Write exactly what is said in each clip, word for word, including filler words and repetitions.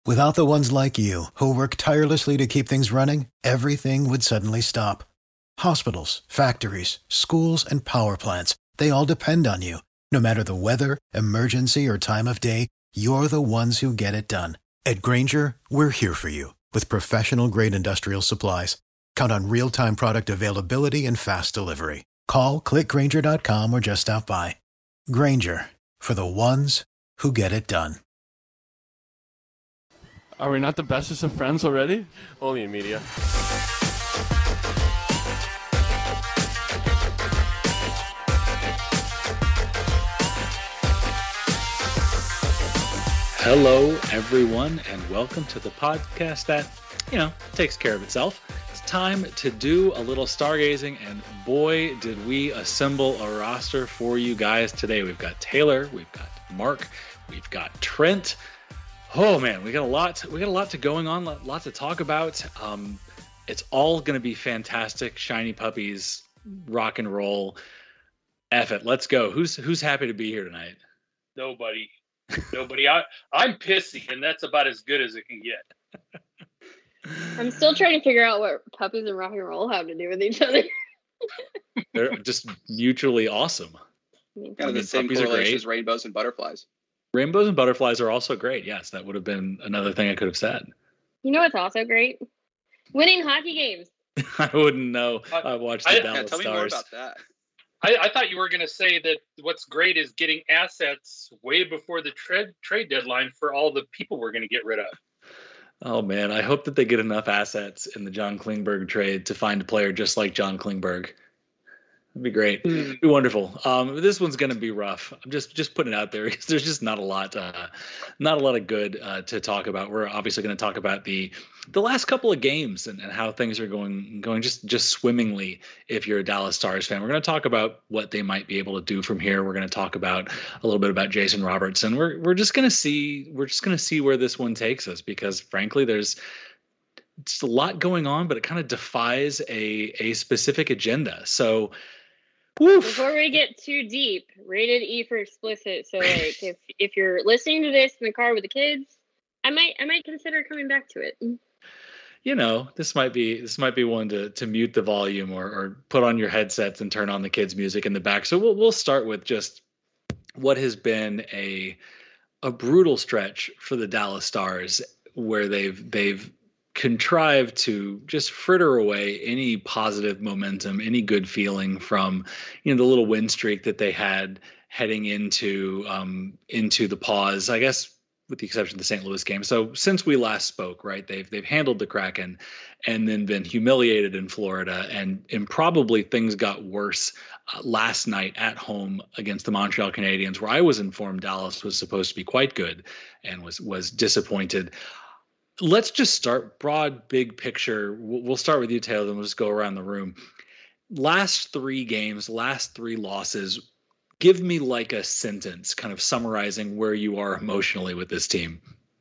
Without the ones like you, who work tirelessly to keep things running, everything would suddenly stop. Hospitals, factories, schools, and power plants, they all depend on you. No matter the weather, emergency, or time of day, you're the ones who get it done. At Grainger, we're here for you with professional-grade industrial supplies. Count on real-time product availability and fast delivery. Call, click Grainger dot com, or just stop by. Grainger, for the ones who get it done. Are we not the bestest of friends already? Only in media. Hello, everyone, and welcome to the podcast that, you know, takes care of itself. It's time to do a little stargazing, and boy, did we assemble a roster for you guys today. We've got Taylor, we've got Mark, we've got Trent. Oh man, we got a lot. We got a lot to going on, a lot to talk about. Um, it's all going to be fantastic. Shiny puppies, rock and roll. F it, let's go. Who's who's happy to be here tonight? Nobody. Nobody. I, I'm pissy, and that's about as good as it can get. I'm still trying to figure out what puppies and rock and roll have to do with each other. They're just mutually awesome. Kind of the same correlation as rainbows and butterflies. Rainbows and butterflies are also great. Yes, that would have been another thing I could have said. You know what's also great? Winning hockey games. I wouldn't know. I watched the I, Dallas yeah, tell Stars. me more about that. I, I thought you were going to say that what's great is getting assets way before the trade trade deadline for all the people we're going to get rid of. Oh, man. I hope that they get enough assets in the John Klingberg trade to find a player just like John Klingberg. It'd be great. It'd be wonderful. Um, this one's going to be rough. I'm just just putting it out there because there's just not a lot, uh, not a lot of good uh, to talk about. We're obviously going to talk about the the last couple of games and, and how things are going going just just swimmingly. If you're a Dallas Stars fan, we're going to talk about what they might be able to do from here. We're going to talk about a little bit about Jason Robertson. We're we're just going to see we're just going to see where this one takes us because frankly, there's just a lot going on, but it kind of defies a a specific agenda. So. Woof. Before we get too deep, rated E for explicit. So like if if you're listening to this in the car with the kids, I might I might consider coming back to it. You know, this might be this might be one to to mute the volume or or put on your headsets and turn on the kids' music in the back. So we'll we'll start with just what has been a a brutal stretch for the Dallas Stars where they've they've contrived to just fritter away any positive momentum, any good feeling from, you know, the little win streak that they had heading into um, into the pause, I guess, with the exception of the Saint Louis game. So since we last spoke, right, they've they've handled the Kraken and then been humiliated in Florida, and and probably things got worse uh, last night at home against the Montreal Canadiens, where I was informed Dallas was supposed to be quite good and was was disappointed. Let's just start broad, big picture. We'll start with you, Taylor, then we'll just go around the room. Last three games, last three losses, give me like a sentence kind of summarizing where you are emotionally with this team.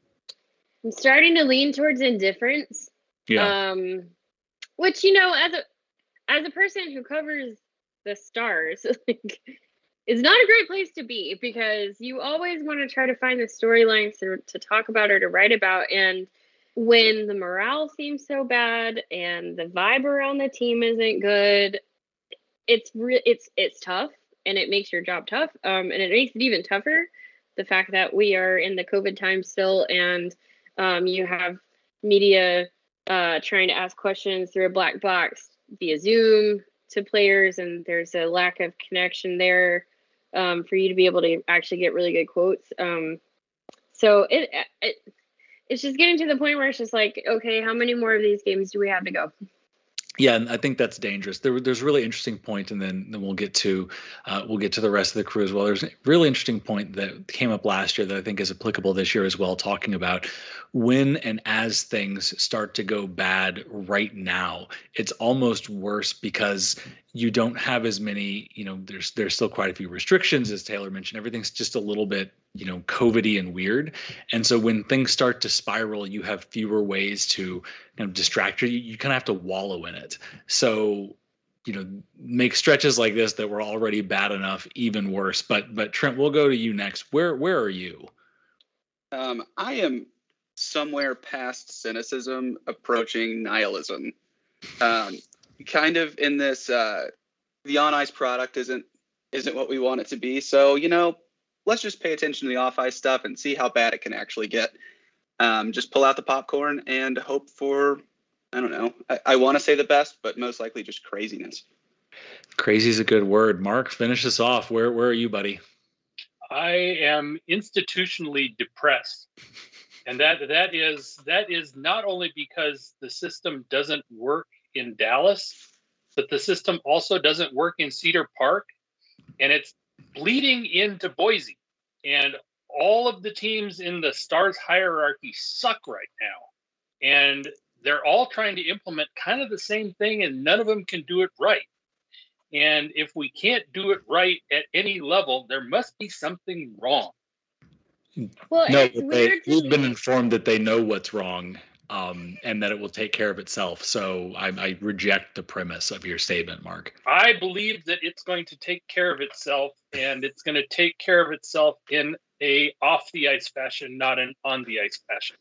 I'm starting to lean towards indifference. Yeah. Um, which, you know, as a as a person who covers the Stars, like, it's not a great place to be because you always want to try to find the storylines to, to talk about or to write about. And when the morale seems so bad and the vibe around the team isn't good, it's re- it's it's tough, and it makes your job tough. Um, and it makes it even tougher, the fact that we are in the COVID time still, and um, you have media uh, trying to ask questions through a black box via Zoom to players, and there's a lack of connection there um, for you to be able to actually get really good quotes. Um, so it, it it's just getting to the point where it's just like, okay, how many more of these games do we have to go? Yeah, and I think that's dangerous. There, there's a really interesting point, and then, then we'll get to uh, we'll get to the rest of the crew as well. There's a really interesting point that came up last year that I think is applicable this year as well, talking about when and as things start to go bad right now, it's almost worse because you don't have as many, you know, there's there's still quite a few restrictions, as Taylor mentioned. Everything's just a little bit, you know, COVID-y and weird. And so when things start to spiral, you have fewer ways to kind of distract you. You kind of have to wallow in it. So, you know, make stretches like this that were already bad enough even worse. But but Trent, we'll go to you next. Where where are you? Um, I am somewhere past cynicism, approaching nihilism. Um, kind of in this, uh, the on-ice product isn't isn't what we want it to be. So, you know, let's just pay attention to the off-ice stuff and see how bad it can actually get. Um, just pull out the popcorn and hope for, I don't know, I, I want to say the best, but most likely just craziness. Crazy is a good word. Mark, finish us off. Where where are you, buddy? I am institutionally depressed. And that that is that is not only because the system doesn't work in Dallas, but the system also doesn't work in Cedar Park, and it's bleeding into Boise. And all of the teams in the Stars hierarchy suck right now. And they're all trying to implement kind of the same thing, and none of them can do it right. And if we can't do it right at any level, there must be something wrong. Well, no, it's they, weird we've to been me. informed that they know what's wrong, um, and that it will take care of itself. So I, I reject the premise of your statement, Mark. I believe that it's going to take care of itself, and it's going to take care of itself in a off the ice fashion, not an on the ice fashion.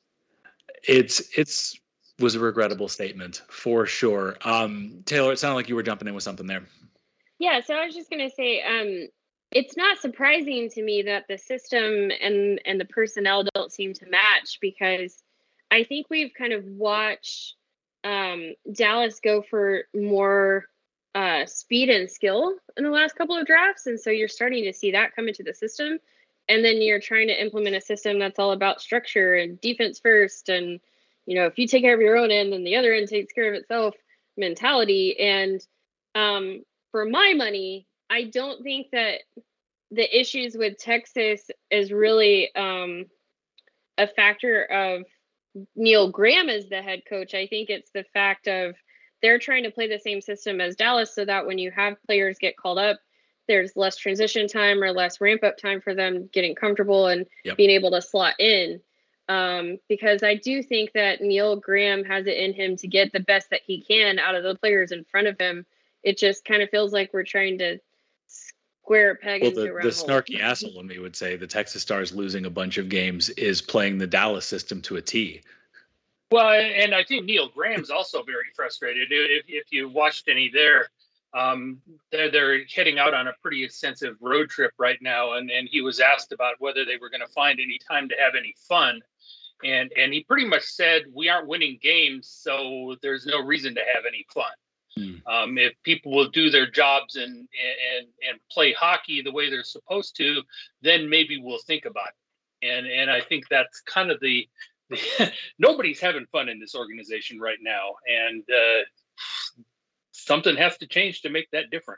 It's it's was a regrettable statement for sure. Um, Taylor, it sounded like you were jumping in with something there. Yeah, so I was just going to say, um, it's not surprising to me that the system and, and the personnel don't seem to match, because I think we've kind of watched um, Dallas go for more uh, speed and skill in the last couple of drafts. And so you're starting to see that come into the system. And then you're trying to implement a system that's all about structure and defense first. And, you know, if you take care of your own end, then the other end takes care of itself mentality. And um, for my money, I don't think that the issues with Texas is really um, a factor of Neil Graham as the head coach. I think it's the fact of they're trying to play the same system as Dallas, so that when you have players get called up, there's less transition time or less ramp up time for them getting comfortable and yep. being able to slot in. Um, because I do think that Neil Graham has it in him to get the best that he can out of the players in front of him. It just kind of feels like we're trying to square a peg well, into the, a round the hole. snarky asshole in me would say the Texas Stars losing a bunch of games is playing the Dallas system to a T. Well, and I think Neil Graham's also very frustrated. If if you watched any there, um, they're they're heading out on a pretty extensive road trip right now, and and he was asked about whether they were going to find any time to have any fun, and and he pretty much said, we aren't winning games, so there's no reason to have any fun. Hmm. Um, if people will do their jobs and and and play hockey the way they're supposed to, then maybe we'll think about it. And and I think that's kind of the, the nobody's having fun in this organization right now, and uh, something has to change to make that different.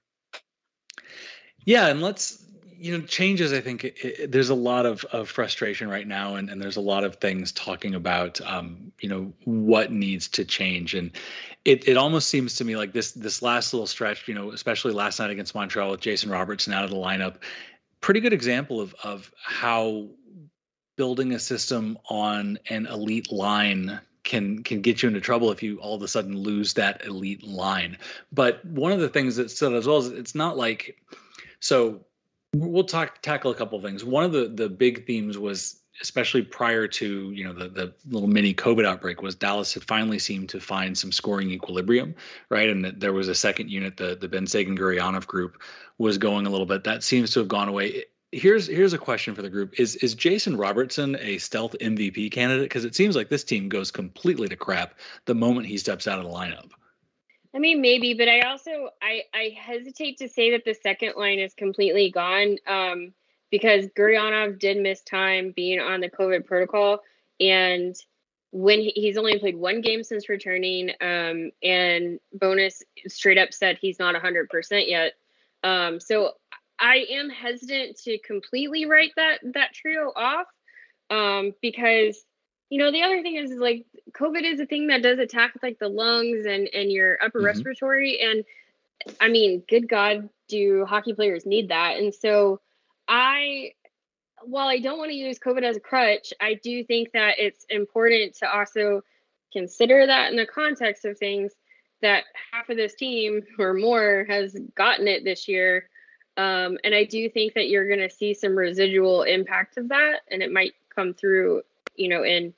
Yeah, and let's you know changes. I think it, it, there's a lot of, of frustration right now, and, and there's a lot of things talking about um, you know what needs to change, and it it almost seems to me like this this last little stretch, you know, especially last night against Montreal with Jason Robertson out of the lineup, pretty good example of of how building a system on an elite line can can get you into trouble if you all of a sudden lose that elite line. But one of the things that stood as well is it's not like so. We'll talk tackle a couple of things. One of the the big themes was, especially prior to you know the the little mini COVID outbreak, was Dallas had finally seemed to find some scoring equilibrium, right? And that there was a second unit, the the Ben Sagan-Gurionov group, was going a little bit. That seems to have gone away. Here's here's a question for the group: Is is Jason Robertson a stealth M V P candidate? Because it seems like this team goes completely to crap the moment he steps out of the lineup. I mean, maybe, but I also I, I hesitate to say that the second line is completely gone um, because Gurionov did miss time being on the COVID protocol, and when he, he's only played one game since returning, um, and Bowness straight up said he's not one hundred percent yet. Um, so I am hesitant to completely write that that trio off um, because. You know, the other thing is, is like COVID is a thing that does attack like the lungs and, and your upper mm-hmm. respiratory. And I mean, good God, do hockey players need that? And so I, while I don't want to use COVID as a crutch, I do think that it's important to also consider that in the context of things that half of this team or more has gotten it this year. Um, and I do think that you're going to see some residual impact of that, and it might come through you know, in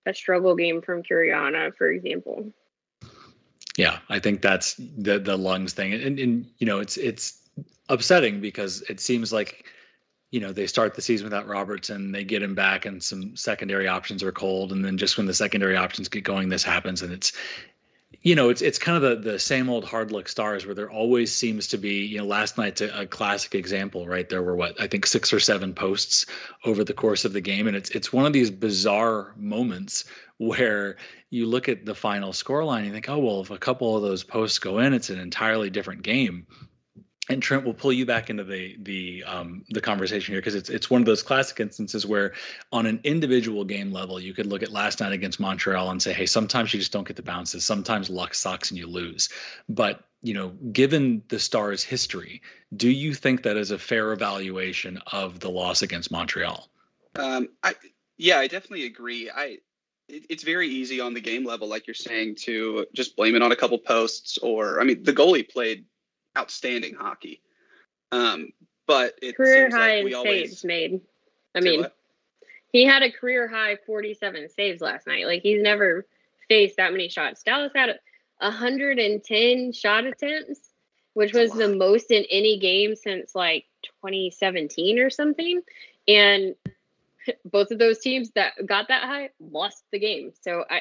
a struggle game from Curiana, for example. Yeah, I think that's the the lungs thing, and and you know it's it's upsetting because it seems like, you know, they start the season without Robertson, they get him back, and some secondary options are cold, and then just when the secondary options get going, this happens, and it's, you know, it's it's kind of the the same old hard luck Stars where there always seems to be, you know, last night's a, a classic example, right? There were what I think six or seven posts over the course of the game, and it's it's one of these bizarre moments where you look at the final scoreline and you think, oh well, if a couple of those posts go in, it's an entirely different game. And Trent will pull you back into the the um, the conversation here because it's it's one of those classic instances where on an individual game level you could look at last night against Montreal and say, hey, sometimes you just don't get the bounces, sometimes luck sucks and you lose. But you know, given the Stars' history, do you think that is a fair evaluation of the loss against Montreal? Um, I yeah, I definitely agree. I it, it's very easy on the game level, like you're saying, to just blame it on a couple posts, or I mean, the goalie played outstanding hockey. Um, but it career seems high like we in always saves made. I Say mean, what? he had a career high forty-seven saves last night. Like, he's never faced that many shots. Dallas had one hundred ten shot attempts, which That's a was the lot. most in any game since like twenty seventeen or something. And both of those teams that got that high lost the game. So I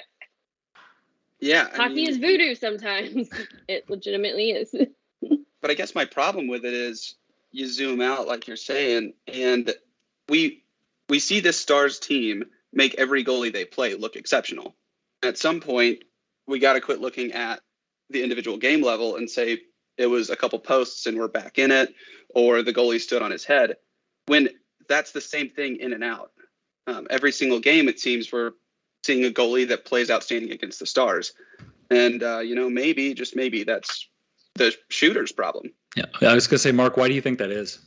Yeah, I hockey mean, is voodoo sometimes. It legitimately is. but I guess my problem with it is you zoom out, like you're saying, and we we see this Stars team make every goalie they play look exceptional. At some point, we got to quit looking at the individual game level and say it was a couple posts and we're back in it, or the goalie stood on his head, when that's the same thing in and out. Um, every single game, it seems we're seeing a goalie that plays outstanding against the Stars. And, uh, you know, maybe, just maybe, that's the shooter's problem. Yeah, I was going to say, Mark, why do you think that is?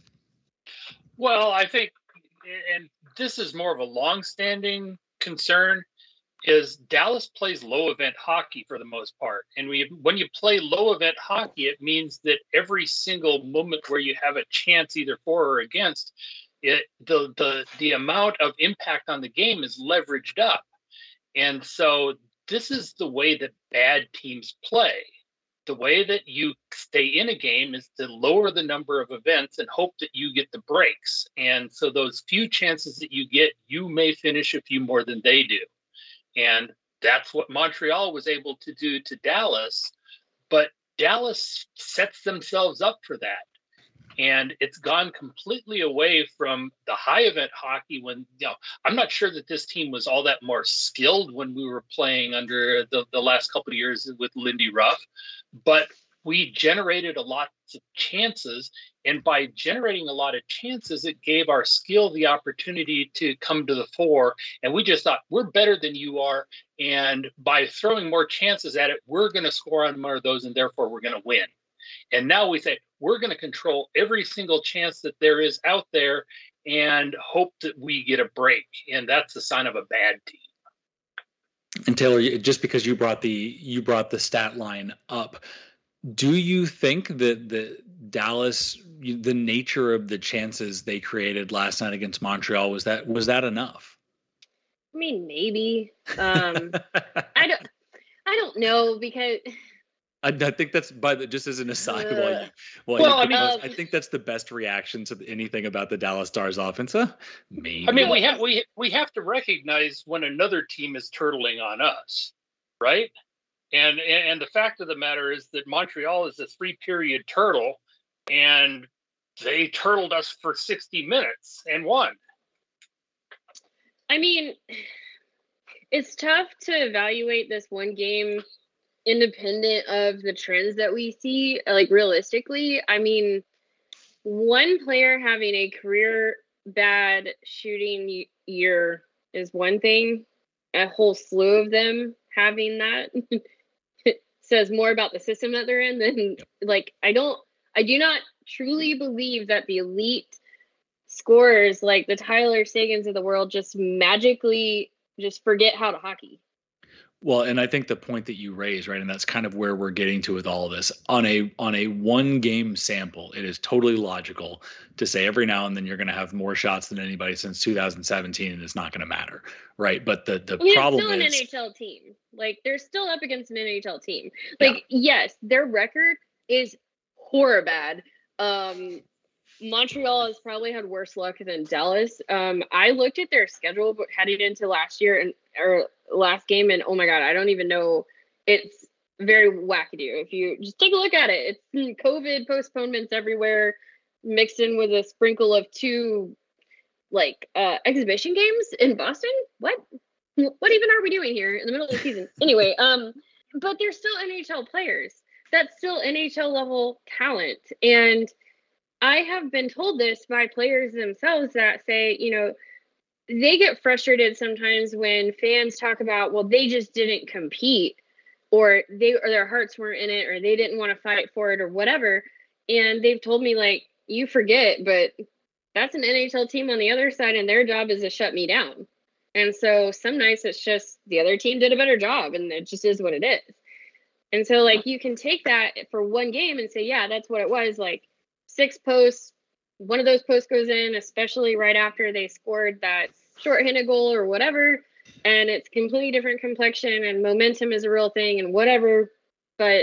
Well, I think, and this is more of a long-standing concern, is Dallas plays low-event hockey for the most part. And we, when you play low-event hockey, it means that every single moment where you have a chance either for or against, it, the, the, the amount of impact on the game is leveraged up. And so this is the way that bad teams play. The way that you stay in a game is to lower the number of events and hope that you get the breaks. And so those few chances that you get, you may finish a few more than they do. And that's what Montreal was able to do to Dallas. But Dallas sets themselves up for that. And it's gone completely away from the high event hockey when, you know, I'm not sure that this team was all that more skilled when we were playing under the, the last couple of years with Lindy Ruff, but we generated a lot of chances. And by generating a lot of chances, it gave our skill the opportunity to come to the fore. And we just thought, we're better than you are. And by throwing more chances at it, we're going to score on more of those, and therefore we're going to win. And now we say, we're going to control every single chance that there is out there and hope that we get a break. And that's a sign of a bad team. And Taylor, just because you brought the you brought the stat line up, do you think that the Dallas, the nature of the chances they created last night against Montreal, was that was that enough? I mean, maybe. Um, I don't. I don't know, because I, I think that's by the just as an aside. Uh, while you, while well, you I mean, propose, um, I think that's the best reaction to anything about the Dallas Stars offense. Huh? Maybe. I mean, we have we we have to recognize when another team is turtling on us, right? And and, and the fact of the matter is that Montreal is a three-period turtle, and they turtled us for sixty minutes and won. I mean, it's tough to evaluate this one game independent of the trends that we see, like realistically. I mean, one player having a career bad shooting year is one thing. A whole slew of them having that says more about the system that they're in than, Yep. like, I don't, I do not truly believe that the elite scorers like the Tyler Sagans of the world just magically just forget how to hockey. Well, and I think the point that you raise, right, and that's kind of where we're getting to with all of this. On a on a one game sample, it is totally logical to say every now and then you're going to have more shots than anybody since two thousand seventeen, and it's not going to matter, right? But the the I mean, problem it's still is an N H L team. Like they're still up against an N H L team. Like Yeah. yes, their record is horrible bad. Um, Montreal has probably had worse luck than Dallas. Um, I looked at their schedule heading into last year and or last game, and oh my god, I don't even know. It's very wackadoo. If you just take a look at it, it's COVID postponements everywhere, mixed in with a sprinkle of two like uh, exhibition games in Boston. What? What even are we doing here in the middle of the season? Anyway, um, but they're still N H L players. That's still N H L level talent, and I have been told this by players themselves that say, you know, they get frustrated sometimes when fans talk about, well, they just didn't compete, or they or their hearts weren't in it, or they didn't want to fight for it, or whatever. And they've told me, like, you forget, but that's an N H L team on the other side, and their job is to shut me down. And so some nights it's just the other team did a better job, and it just is what it is. And so, like, you can take that for one game and say, yeah, that's what it was. Like, six posts, one of those posts goes in, especially right after they scored that shorthanded goal or whatever, and it's completely different complexion, and momentum is a real thing and whatever. But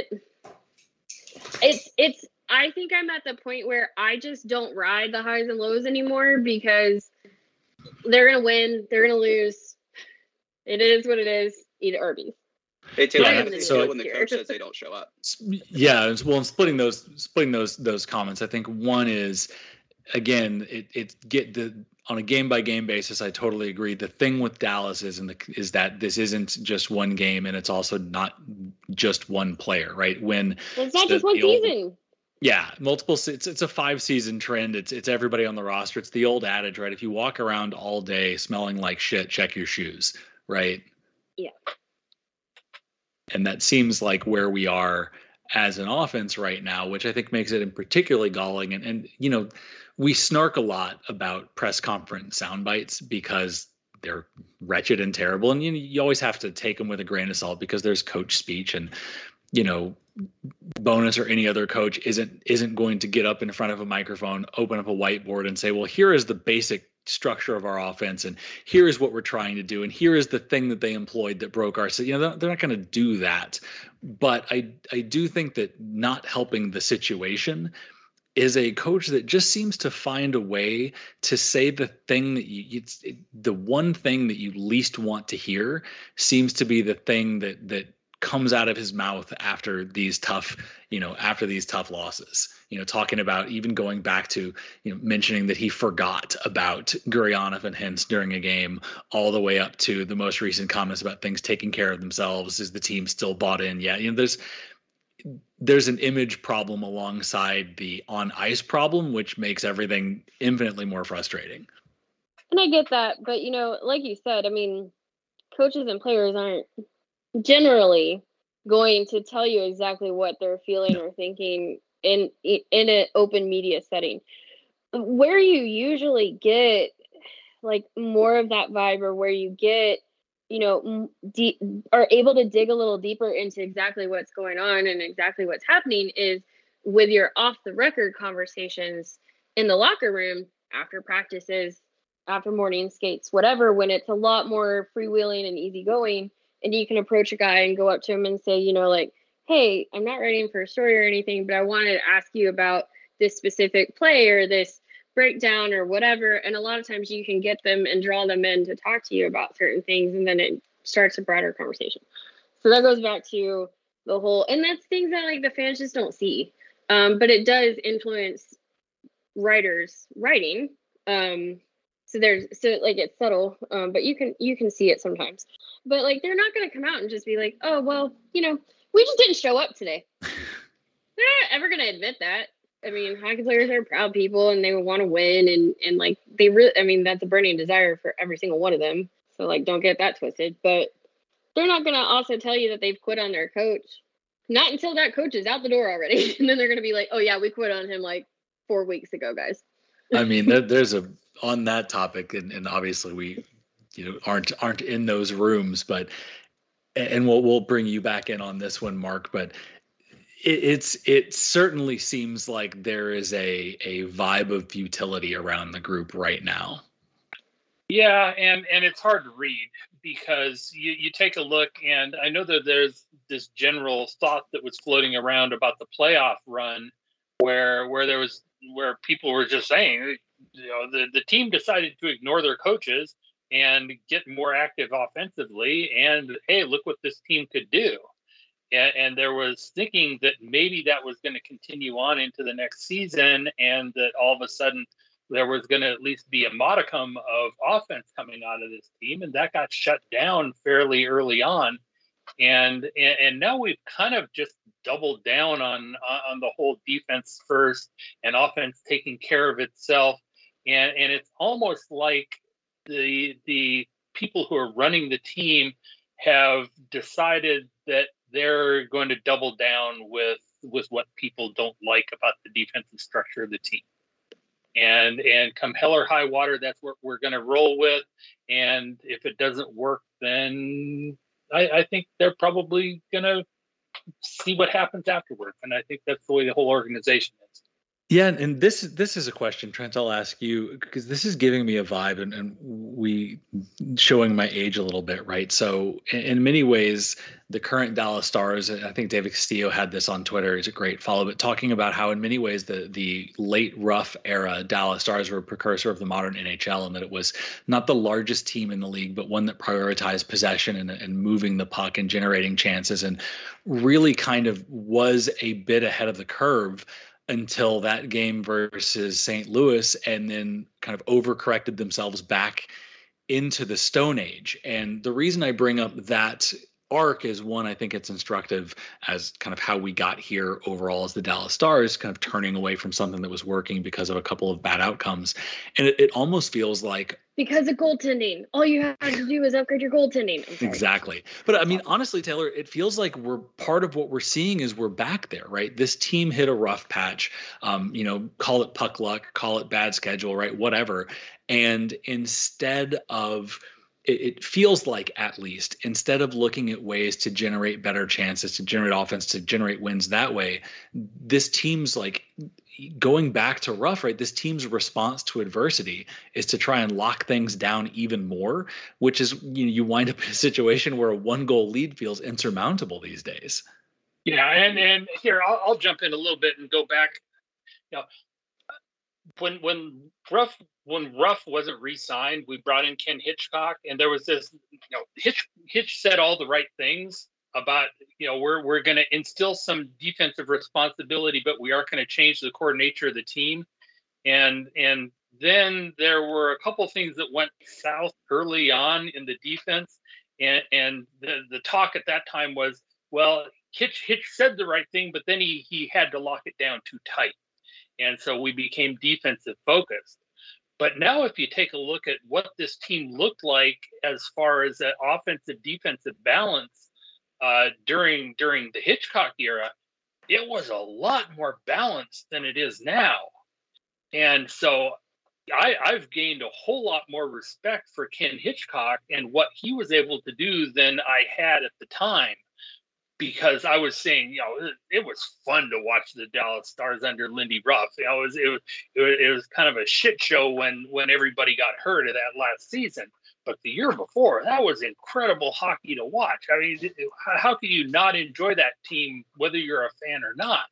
it's it's I think I'm at the point where I just don't ride the highs and lows anymore, because they're gonna win, they're gonna lose. It is what it is. Eat at Arby's. Hey Taylor, Yeah, how do they so- feel when the coach says they don't show up? Yeah, it's- well, and splitting those splitting those those comments, I think one is, again, it it get the on a game by game basis. I totally agree. The thing with Dallas is in the is that this isn't just one game, and it's also not just one player, right? When It's not the- just one the old- season. Yeah, multiple. se- It's it's a five season trend. It's it's everybody on the roster. It's the old adage, right? If you walk around all day smelling like shit, check your shoes, right? Yeah. And that seems like where we are as an offense right now, which I think makes it particularly galling. And, and you know, we snark a lot about press conference sound bites because they're wretched and terrible. And you, you always have to take them with a grain of salt because there's coach speech, and, you know, Bonus or any other coach isn't isn't going to get up in front of a microphone, open up a whiteboard and say, well, here is the basic structure of our offense, and here is what we're trying to do, and here is the thing that they employed that broke our, so you know, they're, they're not going to do that. But I I do think that not helping the situation is a coach that just seems to find a way to say the thing that you it's it, the one thing that you least want to hear seems to be the thing that that comes out of his mouth after these tough, you know, after these tough losses, you know, talking about even going back to, you know, mentioning that he forgot about Gurionov and Hintz during a game, all the way up to the most recent comments about things taking care of themselves. Is the team still bought in? Yeah. You know, there's, there's an image problem alongside the on ice problem, which makes everything infinitely more frustrating. And I get that, but you know, like you said, I mean, coaches and players aren't generally going to tell you exactly what they're feeling or thinking in in an open media setting. Where you usually get like more of that vibe, or where you get, you know, deep, are able to dig a little deeper into exactly what's going on and exactly what's happening, is with your off the record conversations in the locker room after practices, after morning skates, whatever, when it's a lot more freewheeling and easygoing. And you can approach a guy and go up to him and say, you know, like, hey, I'm not writing for a story or anything, but I wanted to ask you about this specific play or this breakdown or whatever. And a lot of times you can get them and draw them in to talk to you about certain things. And then it starts a broader conversation. So that goes back to the whole, and that's things that like the fans just don't see. Um, but it does influence writers writing. Um, So there's so like it's subtle, um, but you can you can see it sometimes. But like they're not going to come out and just be like, oh well, you know, we just didn't show up today. They're not ever going to admit that. I mean, hockey players are proud people, and they want to win, and and like they really, I mean, that's a burning desire for every single one of them. So like, don't get that twisted. But they're not going to also tell you that they've quit on their coach. Not until that coach is out the door already, and then they're going to be like, oh yeah, we quit on him like four weeks ago, guys. I mean, there, there's a on that topic, and, and obviously we, you know, aren't aren't in those rooms, but and we'll we'll bring you back in on this one, Mark, but it, it's it certainly seems like there is a a vibe of futility around the group right now. Yeah, and and it's hard to read because you you take a look, and I know that there's this general thought that was floating around about the playoff run, where where there was where people were just saying, you know, the the team decided to ignore their coaches and get more active offensively, and hey, look what this team could do. And, and there was thinking that maybe that was going to continue on into the next season, and that all of a sudden there was going to at least be a modicum of offense coming out of this team, and that got shut down fairly early on. And and, and now we've kind of just doubled down on on the whole defense first and offense taking care of itself. And and it's almost like the the people who are running the team have decided that they're going to double down with with what people don't like about the defensive structure of the team. And and come hell or high water, that's what we're going to roll with. And if it doesn't work, then I, I think they're probably going to see what happens afterward. And I think that's the way the whole organization is. Yeah, and this this is a question, Trent, I'll ask you, because this is giving me a vibe, and, and we showing my age a little bit, right? So in, in many ways, the current Dallas Stars, I think David Castillo had this on Twitter, he's a great follow, but talking about how in many ways the the late rough era Dallas Stars were a precursor of the modern N H L, and that it was not the largest team in the league, but one that prioritized possession and, and moving the puck and generating chances, and really kind of was a bit ahead of the curve until that game versus Saint Louis, and then kind of overcorrected themselves back into the Stone Age. And the reason I bring up that arc is, one, I think it's instructive as kind of how we got here overall as the Dallas Stars, kind of turning away from something that was working because of a couple of bad outcomes. And it, it almost feels like because of goaltending, all you have to do is upgrade your goaltending. Exactly. But I mean, honestly, Taylor, it feels like we're part of what we're seeing is we're back there, right? This team hit a rough patch, um, you know, call it puck luck, call it bad schedule, right? Whatever. And instead of it feels like, at least, instead of looking at ways to generate better chances, to generate offense, to generate wins that way, this team's like going back to rough, right? This team's response to adversity is to try and lock things down even more, which is, you know, you wind up in a situation where a one goal lead feels insurmountable these days. Yeah. And, and here, I'll, I'll jump in a little bit and go back. You know, when, when Ruff, when Ruff wasn't re-signed, we brought in Ken Hitchcock, and there was this, you know, Hitch, Hitch said all the right things about, you know, we're, we're going to instill some defensive responsibility, but we aren't going to change the core nature of the team. And, and then there were a couple of things that went south early on in the defense. And, and the, the talk at that time was, well, Hitch, Hitch said the right thing, but then he, he had to lock it down too tight. And so we became defensive focused. But now if you take a look at what this team looked like as far as an offensive defensive balance uh, during during the Hitchcock era, it was a lot more balanced than it is now. And so I, I've gained a whole lot more respect for Ken Hitchcock and what he was able to do than I had at the time. Because I was saying, you know, it, it was fun to watch the Dallas Stars under Lindy Ruff. You know, it was, it was it was it was kind of a shit show when when everybody got hurt of that last season. But the year before, that was incredible hockey to watch. I mean, how can you not enjoy that team, whether you're a fan or not?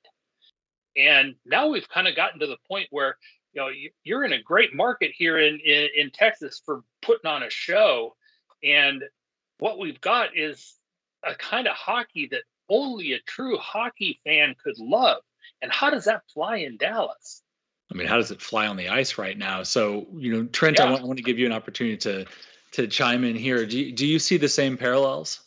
And now we've kind of gotten to the point where, you know, you're in a great market here in in, in Texas for putting on a show, and what we've got is a kind of hockey that only a true hockey fan could love. And how does that fly in Dallas? I mean, how does it fly on the ice right now? So, you know, Trent, yeah. I, want, I want to give you an opportunity to to chime in here. Do you, do you see the same parallels?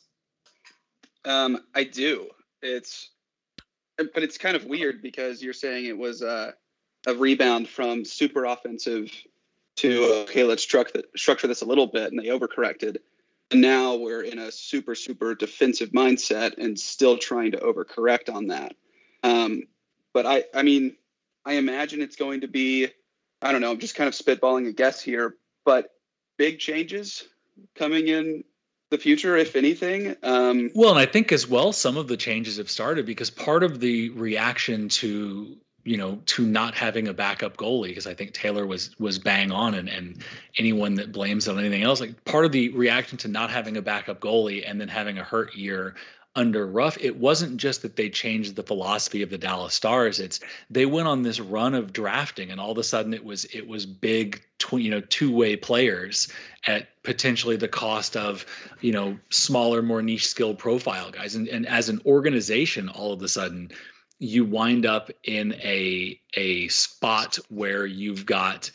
Um, I do. It's, but it's kind of weird because you're saying it was uh, a rebound from super offensive to, okay, let's structure, structure this a little bit, and they overcorrected. And now we're in a super, super defensive mindset and still trying to overcorrect on that. Um, but I, I mean, I imagine it's going to be, I don't know, I'm just kind of spitballing a guess here, but big changes coming in the future, if anything. Um, well, and I think as well, some of the changes have started because part of the reaction to, you know, to not having a backup goalie, because I think Taylor was was bang on, and, and anyone that blames it on anything else, like part of the reaction to not having a backup goalie and then having a hurt year under Ruff, it wasn't just that they changed the philosophy of the Dallas Stars. It's they went on this run of drafting, and all of a sudden it was it was big, tw- you know, two-way players at potentially the cost of, you know, smaller, more niche skill profile guys. And and as an organization, all of a sudden, you wind up in a a spot where you've got,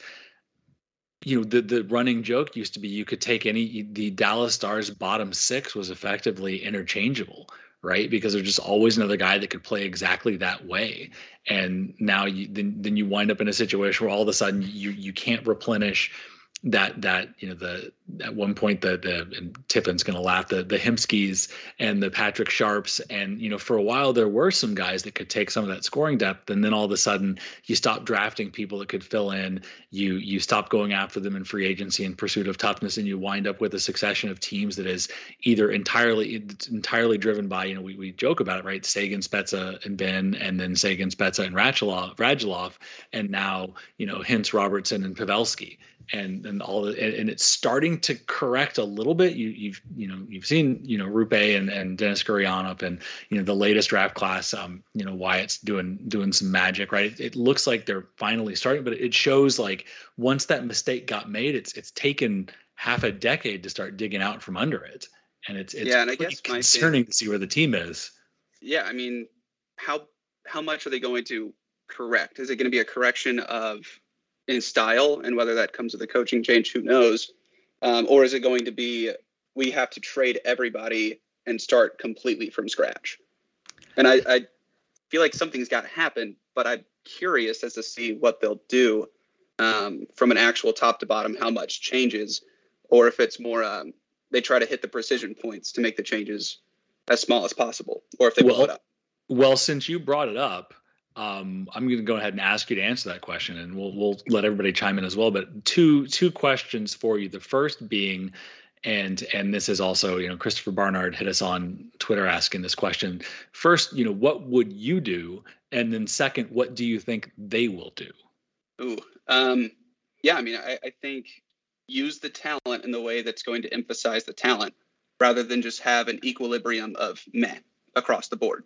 you know, the the running joke used to be you could take any, the Dallas Stars bottom six was effectively interchangeable, right? Because there's just always another guy that could play exactly that way. And now you then then you wind up in a situation where all of a sudden you you can't replenish that that you know the at one point the the and Tiffin's gonna laugh, the the Hemskys and the Patrick Sharps, and you know for a while there were some guys that could take some of that scoring depth, and then all of a sudden you stop drafting people that could fill in, you you stop going after them in free agency in pursuit of toughness, and you wind up with a succession of teams that is either entirely it's entirely driven by, you know we, we joke about it, right? Sagan, Spezza, and Ben, and then Sagan, Spezza, and Radulov, Radulov, and now you know Hintz, Robertson, and Pavelski. And and all the, and it's starting to correct a little bit. You you've you know you've seen you know Rupe and, and Dennis Gurianov and you know the latest draft class. Um you know Wyatt's doing doing some magic, right? It, it looks like they're finally starting, but it shows like once that mistake got made, it's it's taken half a decade to start digging out from under it, and it's it's yeah, and I pretty guess my concerning thing, to see where the team is. Yeah, I mean, how how much are they going to correct? Is it going to be a correction of in style, and whether that comes with a coaching change, who knows? Um, or is it going to be, we have to trade everybody and start completely from scratch? And I, I feel like something's got to happen, but I'm curious as to see what they'll do um, from an actual top to bottom, how much changes, or if it's more, um, they try to hit the precision points to make the changes as small as possible, or if they well, blow it up. Well, since you brought it up, Um, I'm going to go ahead and ask you to answer that question, and we'll we'll let everybody chime in as well. But two two questions for you. The first being, and and this is also, you know, Christopher Barnard hit us on Twitter asking this question. First, you know, what would you do? And then second, what do you think they will do? Ooh, um, yeah, I mean, I, I think use the talent in the way that's going to emphasize the talent rather than just have an equilibrium of meh across the board.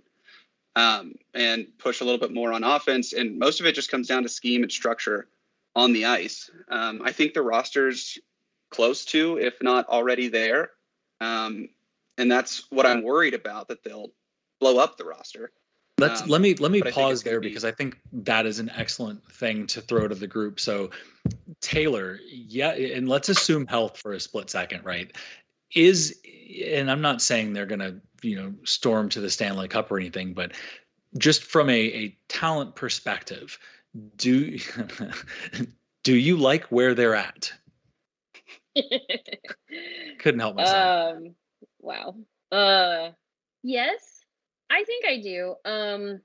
Um, and push a little bit more on offense. And most of it just comes down to scheme and structure on the ice. Um, I think the roster's close to, if not already there. Um, and that's what I'm worried about, that they'll blow up the roster. Let's Um, let me let me but I think pause it's gonna there be- because I think that is an excellent thing to throw to the group. So Taylor, yeah, and let's assume health for a split second, right? Is, and I'm not saying they're going to, you know, storm to the Stanley Cup or anything, but just from a, a talent perspective, do do you like where they're at? Couldn't help myself. Um, wow. Uh, yes, I think I do. Um,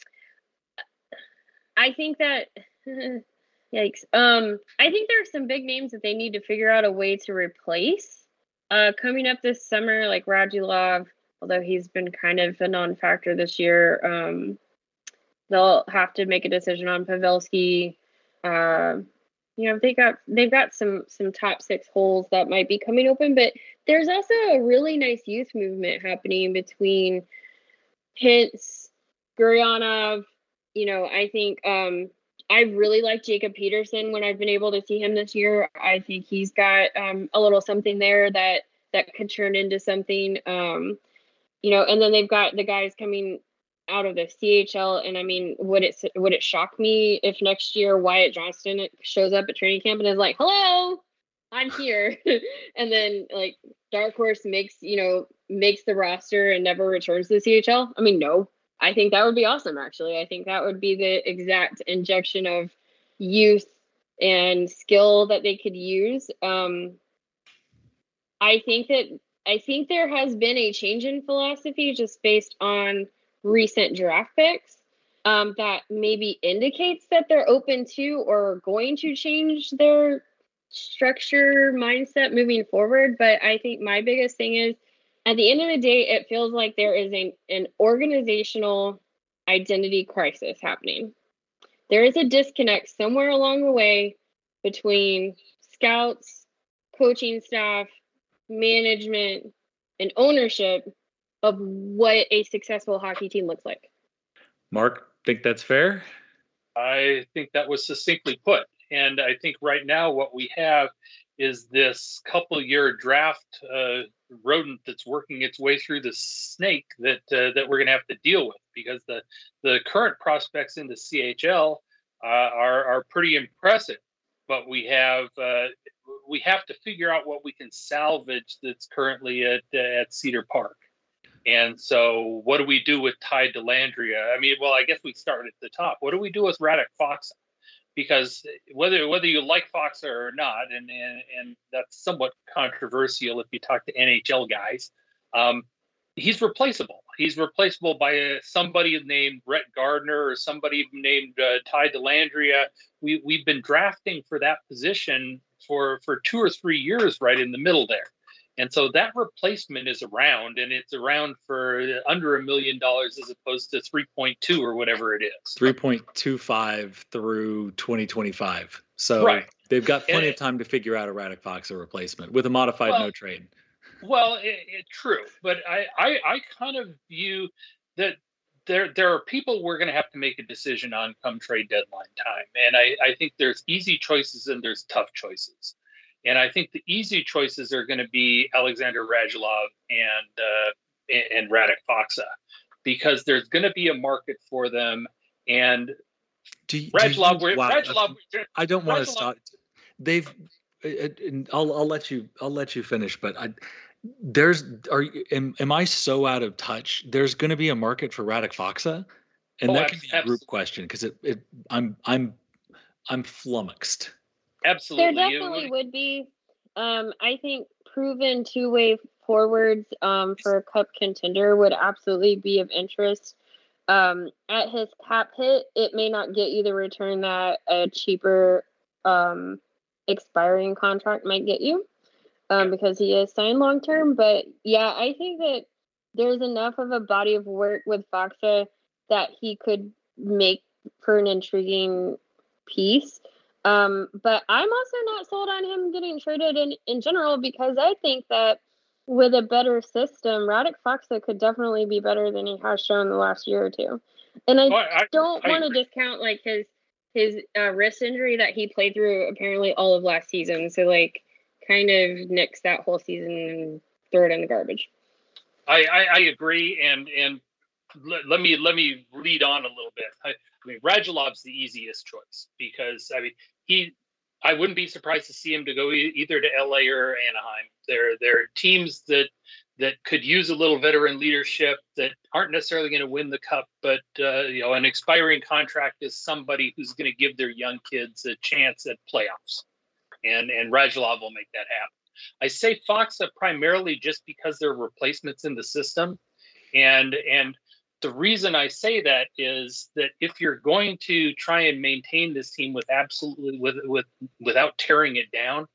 I think that, yikes. Um, I think there are some big names that they need to figure out a way to replace. Uh, coming up this summer, like Radulov, although he's been kind of a non-factor this year, um, they'll have to make a decision on Pavelski. Uh, you know, they got they've got some some top six holes that might be coming open, but there's also a really nice youth movement happening between Hintz, Gurianov. You know, I think um, I really like Jacob Peterson when I've been able to see him this year. I think he's got um, a little something there that that could turn into something. Um, you know, and then they've got the guys coming out of the C H L, and I mean, would it would it shock me if next year Wyatt Johnston shows up at training camp and is like, "Hello, I'm here," and then like Dark Horse makes you know makes the roster and never returns to the C H L? I mean, no. I think that would be awesome. Actually, I think that would be the exact injection of youth and skill that they could use. Um, I think that I think there has been a change in philosophy just based on recent draft picks um, that maybe indicates that they're open to or going to change their structure mindset moving forward. But I think my biggest thing is, at the end of the day, it feels like there is a, an organizational identity crisis happening. There is a disconnect somewhere along the way between scouts, coaching staff, management, and ownership of what a successful hockey team looks like. Mark, think that's fair? I think that was succinctly put. And I think right now what we have is this couple year draft uh, rodent that's working its way through the snake that uh, that we're going to have to deal with, because the the current prospects in the C H L uh, are are pretty impressive, but we have uh, we have to figure out what we can salvage that's currently at at Cedar Park. And so what do we do with Ty Dellandrea? I mean, well, I guess we start at the top. What do we do with Radek Faksa? Because whether whether you like Faksa or not, and, and, and that's somewhat controversial if you talk to N H L guys, um, he's replaceable. He's replaceable by a, somebody named Brett Gardner or somebody named uh, Ty Dellandrea. We, we've been drafting for that position for, for two or three years right in the middle there. And so that replacement is around, and it's around for under a million dollars as opposed to three point two or whatever it is. three point two five through twenty twenty-five. So right. They've got plenty and, of time to figure out a Radek Faksa replacement with a modified well, no trade. Well, it, it, true. But I, I, I kind of view that there there are people we're going to have to make a decision on come trade deadline time. And I, I think there's easy choices and there's tough choices. And I think the easy choices are going to be Alexander Radulov and uh, and Radek Faksa, because there's going to be a market for them. And do you, Radulov, do you, wow, Radulov, I don't want to Radulov, stop. They've. I'll I'll let you I'll let you finish. But I, there's are am, am I so out of touch? There's going to be a market for Radek Faksa, and oh, that can be a group absolutely. question, because it, it I'm I'm I'm flummoxed. Absolutely. There definitely would be. Um, I think proven two-way forwards um, for a cup contender would absolutely be of interest. Um, at his cap hit, it may not get you the return that a cheaper um, expiring contract might get you, um, because he is signed long-term. But yeah, I think that there's enough of a body of work with Faksa that he could make for an intriguing piece. Um, but I'm also not sold on him getting traded in, in general, because I think that with a better system, Radek Faksa could definitely be better than he has shown the last year or two. And I, oh, I don't want to agree. discount like his his uh, wrist injury that he played through apparently all of last season. So like kind of nix that whole season and throw it in the garbage. I, I, I agree. And, and let, let me, let me lead on a little bit. I, I mean, Radulov's the easiest choice, because I mean, he, I wouldn't be surprised to see him to go e- either to L A or Anaheim. There, there are teams that that could use a little veteran leadership that aren't necessarily going to win the cup, but uh, you know, an expiring contract is somebody who's going to give their young kids a chance at playoffs, and and Radulov will make that happen. I say Faksa primarily just because they're replacements in the system, and and. The reason I say that is that if you're going to try and maintain this team with absolutely with with without tearing it down,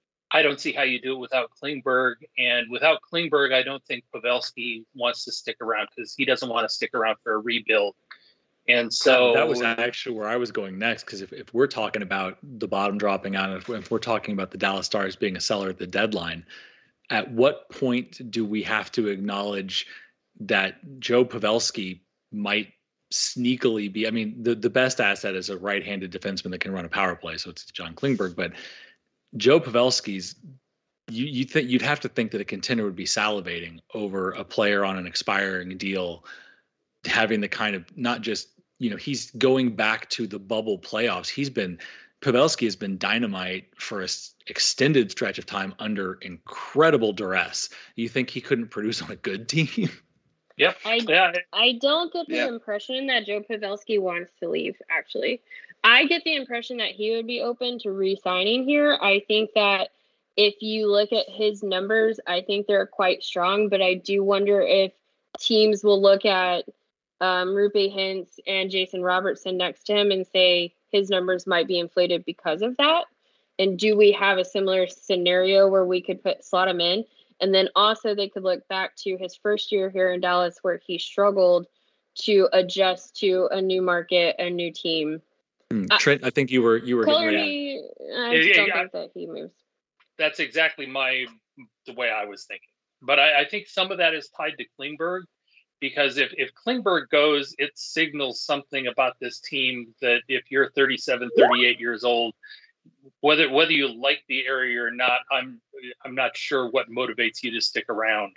I don't see how you do it without Klingberg. And without Klingberg, I don't think Pavelski wants to stick around, because he doesn't want to stick around for a rebuild. And so that was actually where I was going next, because if, if we're talking about the bottom dropping out, if, if we're talking about the Dallas Stars being a seller at the deadline, at what point do we have to acknowledge that Joe Pavelski might sneakily be, I mean, the, the best asset is a right-handed defenseman that can run a power play. So it's John Klingberg, but Joe Pavelski's, you, you think you'd have to think that a contender would be salivating over a player on an expiring deal, having the kind of, not just, you know, he's going back to the bubble playoffs. He's been, Pavelski has been dynamite for an extended stretch of time under incredible duress. You think he couldn't produce on a good team? Yep. I, yeah. I don't get the Yeah. impression that Joe Pavelski wants to leave, actually. I get the impression that he would be open to re-signing here. I think that if you look at his numbers, I think they're quite strong, but I do wonder if teams will look at um, Rupe Hintz and Jason Robertson next to him and say his numbers might be inflated because of that. And do we have a similar scenario where we could put slot him in? And then also they could look back to his first year here in Dallas where he struggled to adjust to a new market, a new team. Mm, Trent, I think you were you were Clarity, I Yeah, don't yeah, think that he moves. That's exactly my the way I was thinking. But I, I think some of that is tied to Klingberg, because if, if Klingberg goes, it signals something about this team that if you're thirty-seven, thirty-eight years old, whether whether you like the area or not, I'm I'm not sure what motivates you to stick around.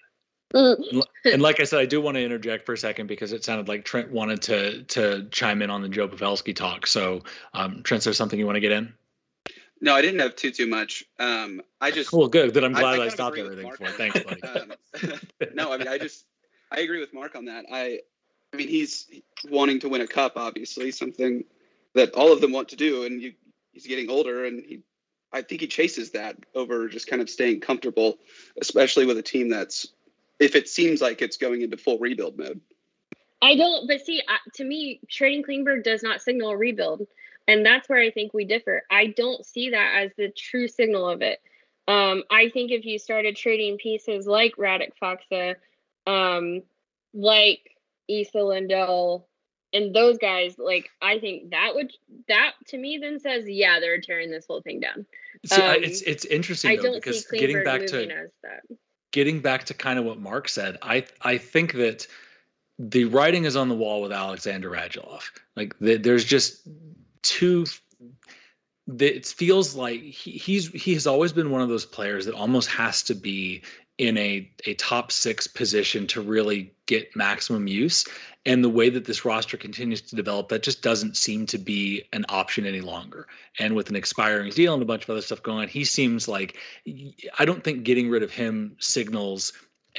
And like I said, I do want to interject for a second because it sounded like Trent wanted to to chime in on the Joe Pavelski talk. So, um, Trent, is there something you want to get in? No, I didn't have too too much. Um, I just Well, good. Then I'm glad I, I, I I kind of stopped agree with everything Mark for it. on Thanks, that. buddy. Um, no, I mean I just I agree with Mark on that. I I mean he's wanting to win a cup, obviously, something that all of them want to do, and you, he's getting older, and he I think he chases that over just kind of staying comfortable, especially with a team that's, if it seems like it's going into full rebuild mode. I don't, but see, uh, to me, trading Klingberg does not signal a rebuild. And that's where I think we differ. I don't see that as the true signal of it. Um, I think if you started trading pieces like Radek Faksa, um, like Issa Lindell, and those guys, like, I think that would, that to me then says, yeah, they're tearing this whole thing down. See, I, Um, it's it's interesting I though, don't because see getting Klingberg back moving to as that. getting back to kind of what Mark said, I I think that the writing is on the wall with Alexander Radulov. Like the, there's just too. The, it feels like he, he's he has always been one of those players that almost has to be in a a top six position to really get maximum use. And the way that this roster continues to develop, that just doesn't seem to be an option any longer. And with an expiring deal and a bunch of other stuff going on, he seems like, I don't think getting rid of him signals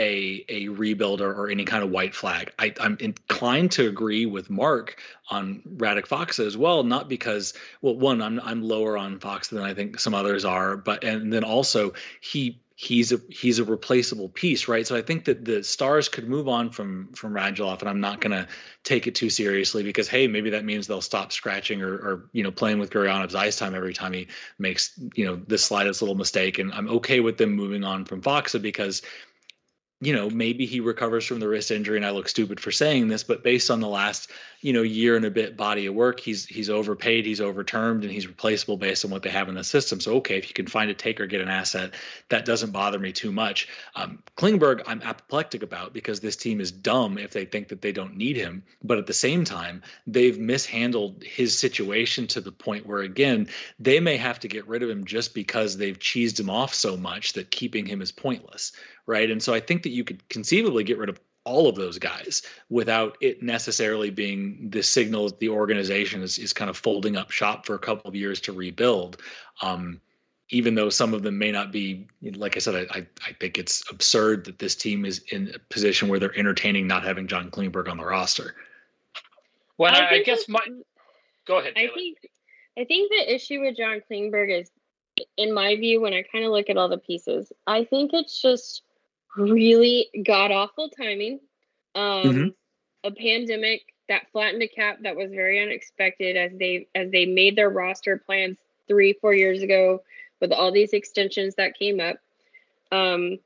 a a rebuild or, or any kind of white flag. I, I'm inclined to agree with Mark on Radek Faksa as well, not because, well, one, I'm I'm lower on Faksa than I think some others are, but and then also he he's a he's a replaceable piece, right? So I think that the Stars could move on from from Radulov, and I'm not going to take it too seriously because, hey, maybe that means they'll stop scratching or, or you know playing with Guryanov's ice time every time he makes you know the slightest little mistake, and I'm okay with them moving on from Faksa because, you know, maybe he recovers from the wrist injury, and I look stupid for saying this, but based on the last, you know, year and a bit body of work, he's he's overpaid, he's overtermed, and he's replaceable based on what they have in the system. So, okay, if you can find a take or get an asset, that doesn't bother me too much. Um, Klingberg, I'm apoplectic about because this team is dumb if they think that they don't need him. But at the same time, they've mishandled his situation to the point where, again, they may have to get rid of him just because they've cheesed him off so much that keeping him is pointless. Right. And so I think that you could conceivably get rid of all of those guys without it necessarily being the signal that the organization is, is kind of folding up shop for a couple of years to rebuild. Um, even though some of them may not be, like I said, I, I, I think it's absurd that this team is in a position where they're entertaining not having John Klingberg on the roster. Well, I I, I think guess that- my go ahead. I Taylor. think I think the issue with John Klingberg is, in my view, when I kind of look at all the pieces, I think it's just really god awful timing. Um, Mhm. A pandemic that flattened a cap that was very unexpected as they as they made their roster plans three, four years ago with all these extensions that came up. Um,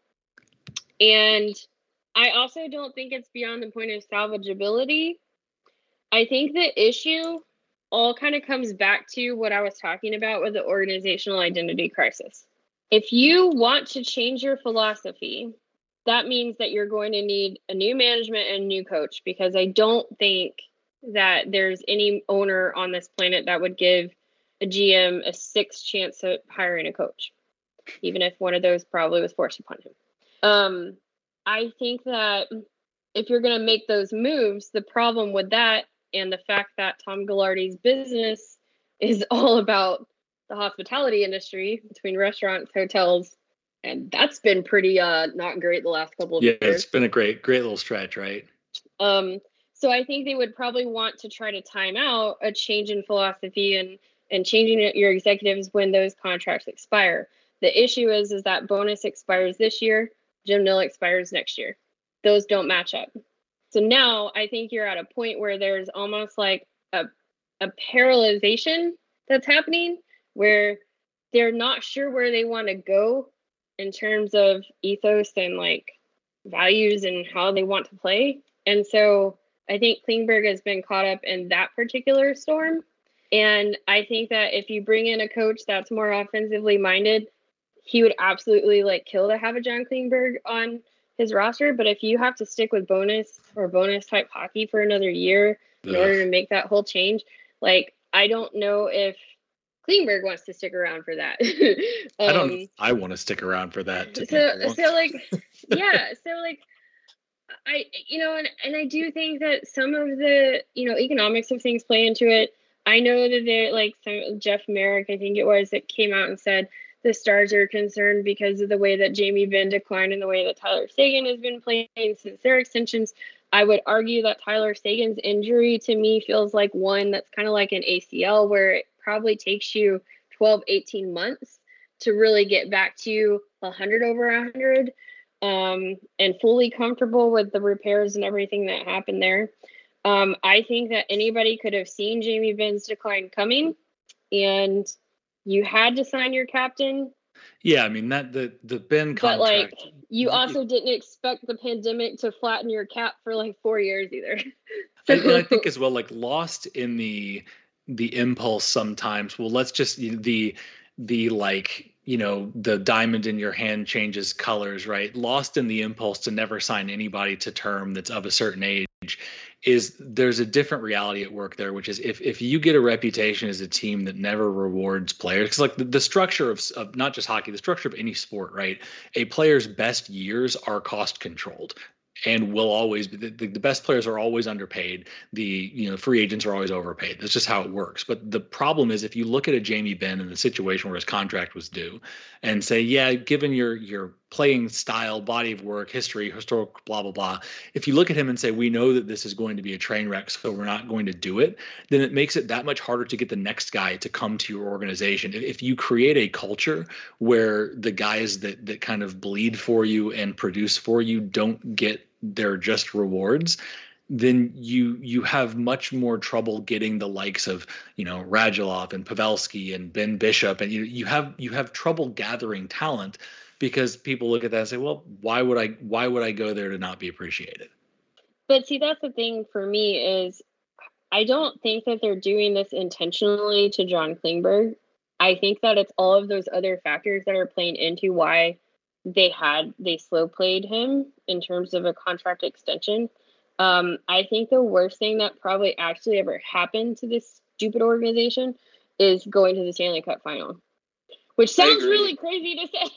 and I also don't think it's beyond the point of salvageability. I think the issue all kind of comes back to what I was talking about with the organizational identity crisis. If you want to change your philosophy, that means that you're going to need a new management and a new coach, because I don't think that there's any owner on this planet that would give a G M a sixth chance at hiring a coach, even if one of those probably was forced upon him. Um, I think that if you're going to make those moves, the problem with that and the fact that Tom Ghilardi's business is all about the hospitality industry between restaurants, hotels, and that's been pretty uh not great the last couple of Yeah, years. it's been a great, great little stretch, right? Um, so I think they would probably want to try to time out a change in philosophy and and changing your executives when those contracts expire. The issue is is that Bowness expires this year, Jim Nill expires next year. Those don't match up. So now I think you're at a point where there's almost like a a paralyzation that's happening, where they're not sure where they want to go in terms of ethos and like values and how they want to play. And so I think Klingberg has been caught up in that particular storm. And I think that if you bring in a coach that's more offensively minded, he would absolutely like kill to have a John Klingberg on his roster. But if you have to stick with bonus or bonus type hockey for another year in Ugh. order to make that whole change, like, I don't know if Klingberg wants to stick around for that. um, I don't know if I want to stick around for that. To so, be so like, yeah, so like, I, you know, and, and I do think that some of the, you know, economics of things play into it. I know that they're like some Jeff Merrick, I think it was, that came out and said the Stars are concerned because of the way that Jamie Benn declined and the way that Tyler Seguin has been playing since their extensions. I would argue that Tyler Seguin's injury to me feels like one that's kind of like an A C L, where it probably takes you twelve, eighteen months to really get back to one hundred over one hundred um, and fully comfortable with the repairs and everything that happened there. Um, I think that anybody could have seen Jamie Benn's decline coming, and you had to sign your captain. Yeah, I mean that the the Ben contract. But like, you also didn't expect the pandemic to flatten your cap for like four years either. So, and I think as well, like lost in the the impulse sometimes. Well, let's just the the like you know the diamond in your hand changes colors, right? Lost in the impulse to never sign anybody to term that's of a certain age. Is there's a different reality at work there, which is if if you get a reputation as a team that never rewards players, because like the, the structure of, of not just hockey, the structure of any sport, right? A player's best years are cost controlled and will always be the, the best players are always underpaid. The you know free agents are always overpaid. That's just how it works. But the problem is if you look at a Jamie Benn in the situation where his contract was due and say, yeah, given your your playing style, body of work, history, historical, blah, blah, blah. If you look at him and say, we know that this is going to be a train wreck, so we're not going to do it, then it makes it that much harder to get the next guy to come to your organization. If you create a culture where the guys that that kind of bleed for you and produce for you don't get their just rewards, then you you have much more trouble getting the likes of, you know, Radulov and Pavelski and Ben Bishop. And you you have you have trouble gathering talent because people look at that and say, well, why would I why would I go there to not be appreciated? But see, that's the thing for me is I don't think that they're doing this intentionally to John Klingberg. I think that it's all of those other factors that are playing into why they had they slow played him in terms of a contract extension. Um, I think the worst thing that probably actually ever happened to this stupid organization is going to the Stanley Cup final, which sounds really crazy to say.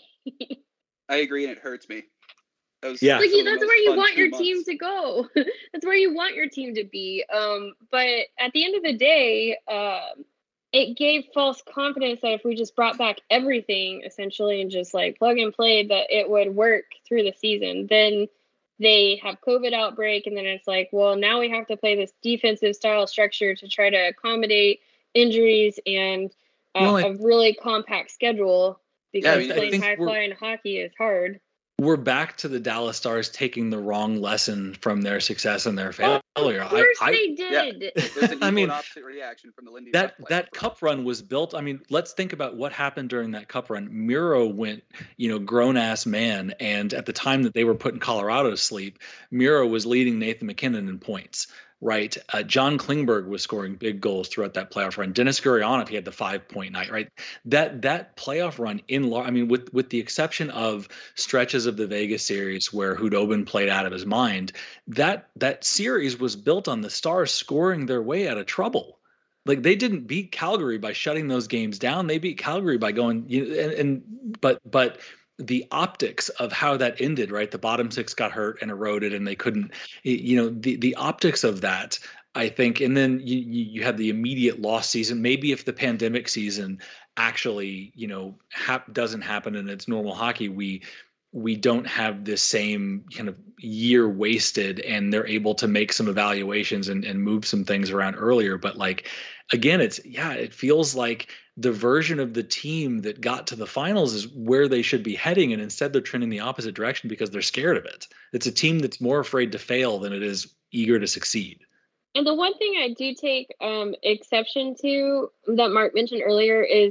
I agree, and it hurts me. That was yeah, like, that's where you want your months. team to go. That's where you want your team to be. Um, but at the end of the day, um, it gave false confidence that if we just brought back everything essentially and just like plug and play, that it would work through the season. Then they have COVID outbreak, and then it's like, well, now we have to play this defensive style structure to try to accommodate injuries and uh, well, I, a really compact schedule. Because yeah, I mean, playing high flying hockey is hard. We're back to the Dallas Stars taking the wrong lesson from their success and their failure. Oh, of course I, they did. Yeah, there's an I mean, opposite reaction from the Lindy. That that cup run was built. I mean, let's think about what happened during that cup run. Miro went, you know, grown ass man, and at the time that they were putting Colorado to sleep, Miro was leading Nathan MacKinnon in points. Right, uh, John Klingberg was scoring big goals throughout that playoff run. Dennis Gurianov, he had the five point night. Right, that that playoff run in large. I mean, with with the exception of stretches of the Vegas series where Hudobin played out of his mind, that that series was built on the Stars scoring their way out of trouble. Like they didn't beat Calgary by shutting those games down. They beat Calgary by going. You know, and, and but but. the optics of how that ended, right? The bottom six got hurt and eroded and they couldn't, you know, the, the optics of that, I think. And then you, you had the immediate lost season. Maybe if the pandemic season actually, you know, hap- doesn't happen and it's normal hockey, we, we don't have this same kind of year wasted and they're able to make some evaluations and, and move some things around earlier. But like, again, it's, yeah, it feels like the version of the team that got to the finals is where they should be heading. And instead they're trending the opposite direction because they're scared of it. It's a team that's more afraid to fail than it is eager to succeed. And the one thing I do take um, exception to that Mark mentioned earlier is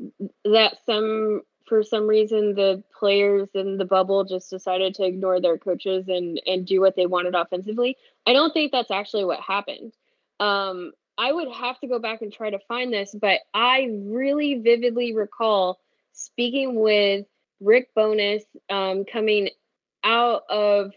that some for some reason the players in the bubble just decided to ignore their coaches and and do what they wanted offensively. I don't think that's actually what happened. Um, I would have to go back and try to find this, but I really vividly recall speaking with Rick Bowness um, coming out of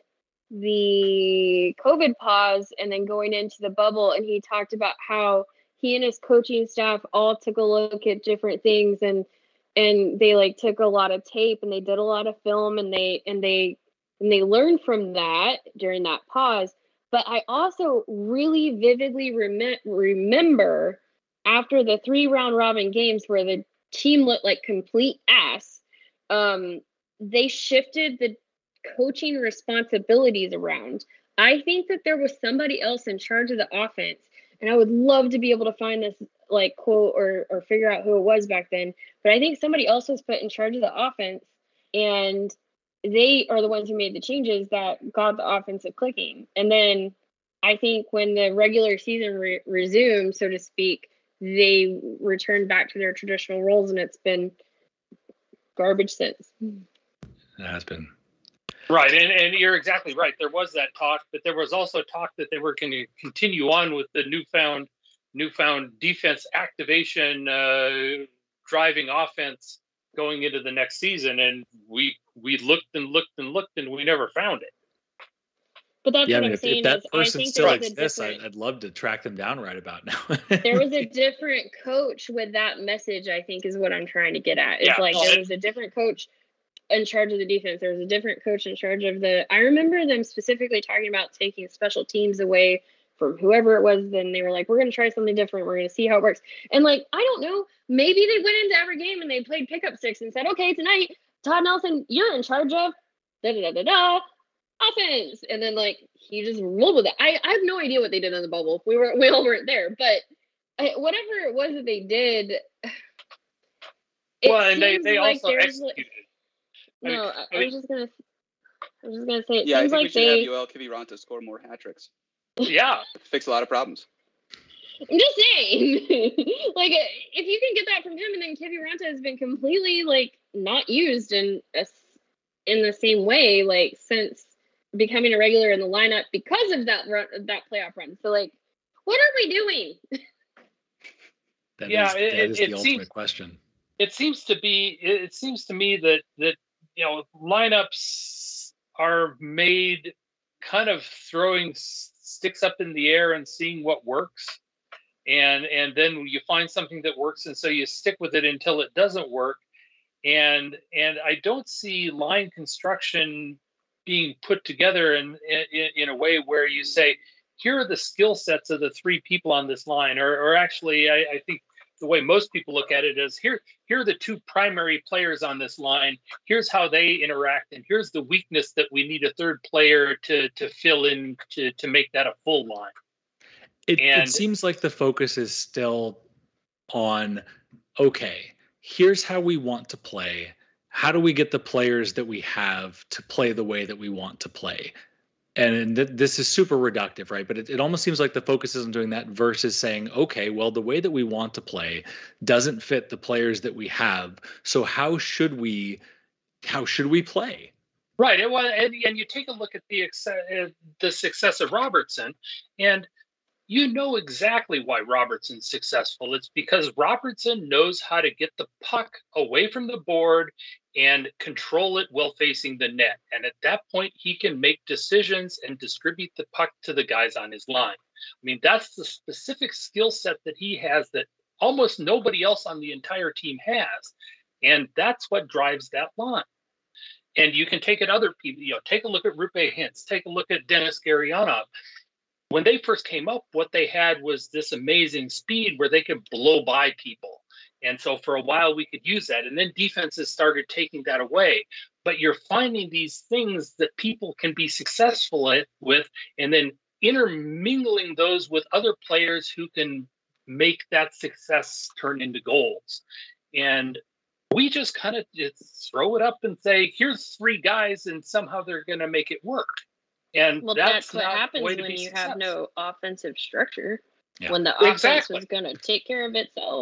the COVID pause and then going into the bubble, and he talked about how he and his coaching staff all took a look at different things, and and they like took a lot of tape and they did a lot of film, and they and they and they learned from that during that pause. But I also really vividly rem- remember after the three round robin games where the team looked like complete ass, um, they shifted the coaching responsibilities around. I think that there was somebody else in charge of the offense, and I would love to be able to find this like quote or or figure out who it was back then. But I think somebody else was put in charge of the offense, and they are the ones who made the changes that got the offensive clicking. And then I think when the regular season re- resumed, so to speak, they returned back to their traditional roles, and it's been garbage since. It has been. Right, and, and you're exactly right. There was that talk, but there was also talk that they were going to continue on with the newfound newfound defense activation, uh, driving offense going into the next season, and we we looked and looked and looked, and we never found it. But that's Yeah, what I mean, I'm if, saying if that is I person think still there was a exists, different, I, I'd love to track them down right about now. there was a different coach with that message, I think, is what I'm trying to get at. It's Yeah, like no, there it- was a different coach in charge of the defense. There was a different coach in charge of the. I remember them specifically talking about taking special teams away from whoever it was. Then they were like, "We're going to try something different. We're going to see how it works." And like, I don't know, maybe they went into every game and they played pickup sticks and said, "Okay, tonight, Todd Nelson, you're in charge of da da da da da offense," and then like he just rolled with it. I I have no idea what they did in the bubble. We were we all weren't there, but I, whatever it was that they did. It Well, and they, seems they like also there's executed. I no. mean- I, I I mean- was just gonna. I was just gonna say it Yeah, I seems think we like should they. have Yoel Kiviranta score more hat tricks. Yeah, Fix a lot of problems. I'm just saying, like if you can get that from him, and then Kiviranta has been completely like not used in a, in the same way like since becoming a regular in the lineup because of that run, that playoff run. So like, what are we doing? That Yeah, is, it- that is it the ultimate seems- question. it seems to be. It, it seems to me that that you know lineups are made kind of throwing s- sticks up in the air and seeing what works, and and then you find something that works, and so you stick with it until it doesn't work. And and I don't see line construction being put together in in, in a way where you say, here are the skill sets of the three people on this line, or or actually, I, I think the way most people look at it is here here are the two primary players on this line. Here's how they interact, and here's the weakness that we need a third player to to fill in to to make that a full line. It, And- it seems like the focus is still on, okay, here's how we want to play. How do we get the players that we have to play the way that we want to play? And th- this is super reductive, right? But it, it almost seems like the focus isn't doing that versus saying, okay, well, the way that we want to play doesn't fit the players that we have. So how should we, how should we play? Right, and, well, and, and you take a look at the ex- uh, the success of Robertson, and you know exactly why Robertson's successful. It's because Robertson knows how to get the puck away from the board and control it while facing the net. And at that point, he can make decisions and distribute the puck to the guys on his line. I mean, that's the specific skill set that he has that almost nobody else on the entire team has. And that's what drives that line. And you can take at other people, you know, take a look at Rupe Hintz, take a look at Dennis Gurianov. When they first came up, what they had was this amazing speed where they could blow by people. And so for a while we could use that. And then defenses started taking that away. But you're finding these things that people can be successful at, with, and then intermingling those with other players who can make that success turn into goals. And we just kind of just throw it up and say, here's three guys, and somehow they're going to make it work. And Well, that's, that's, what not happens the way to when be you success. have no offensive structure. Yeah. When the offense Exactly. was going to take care of itself.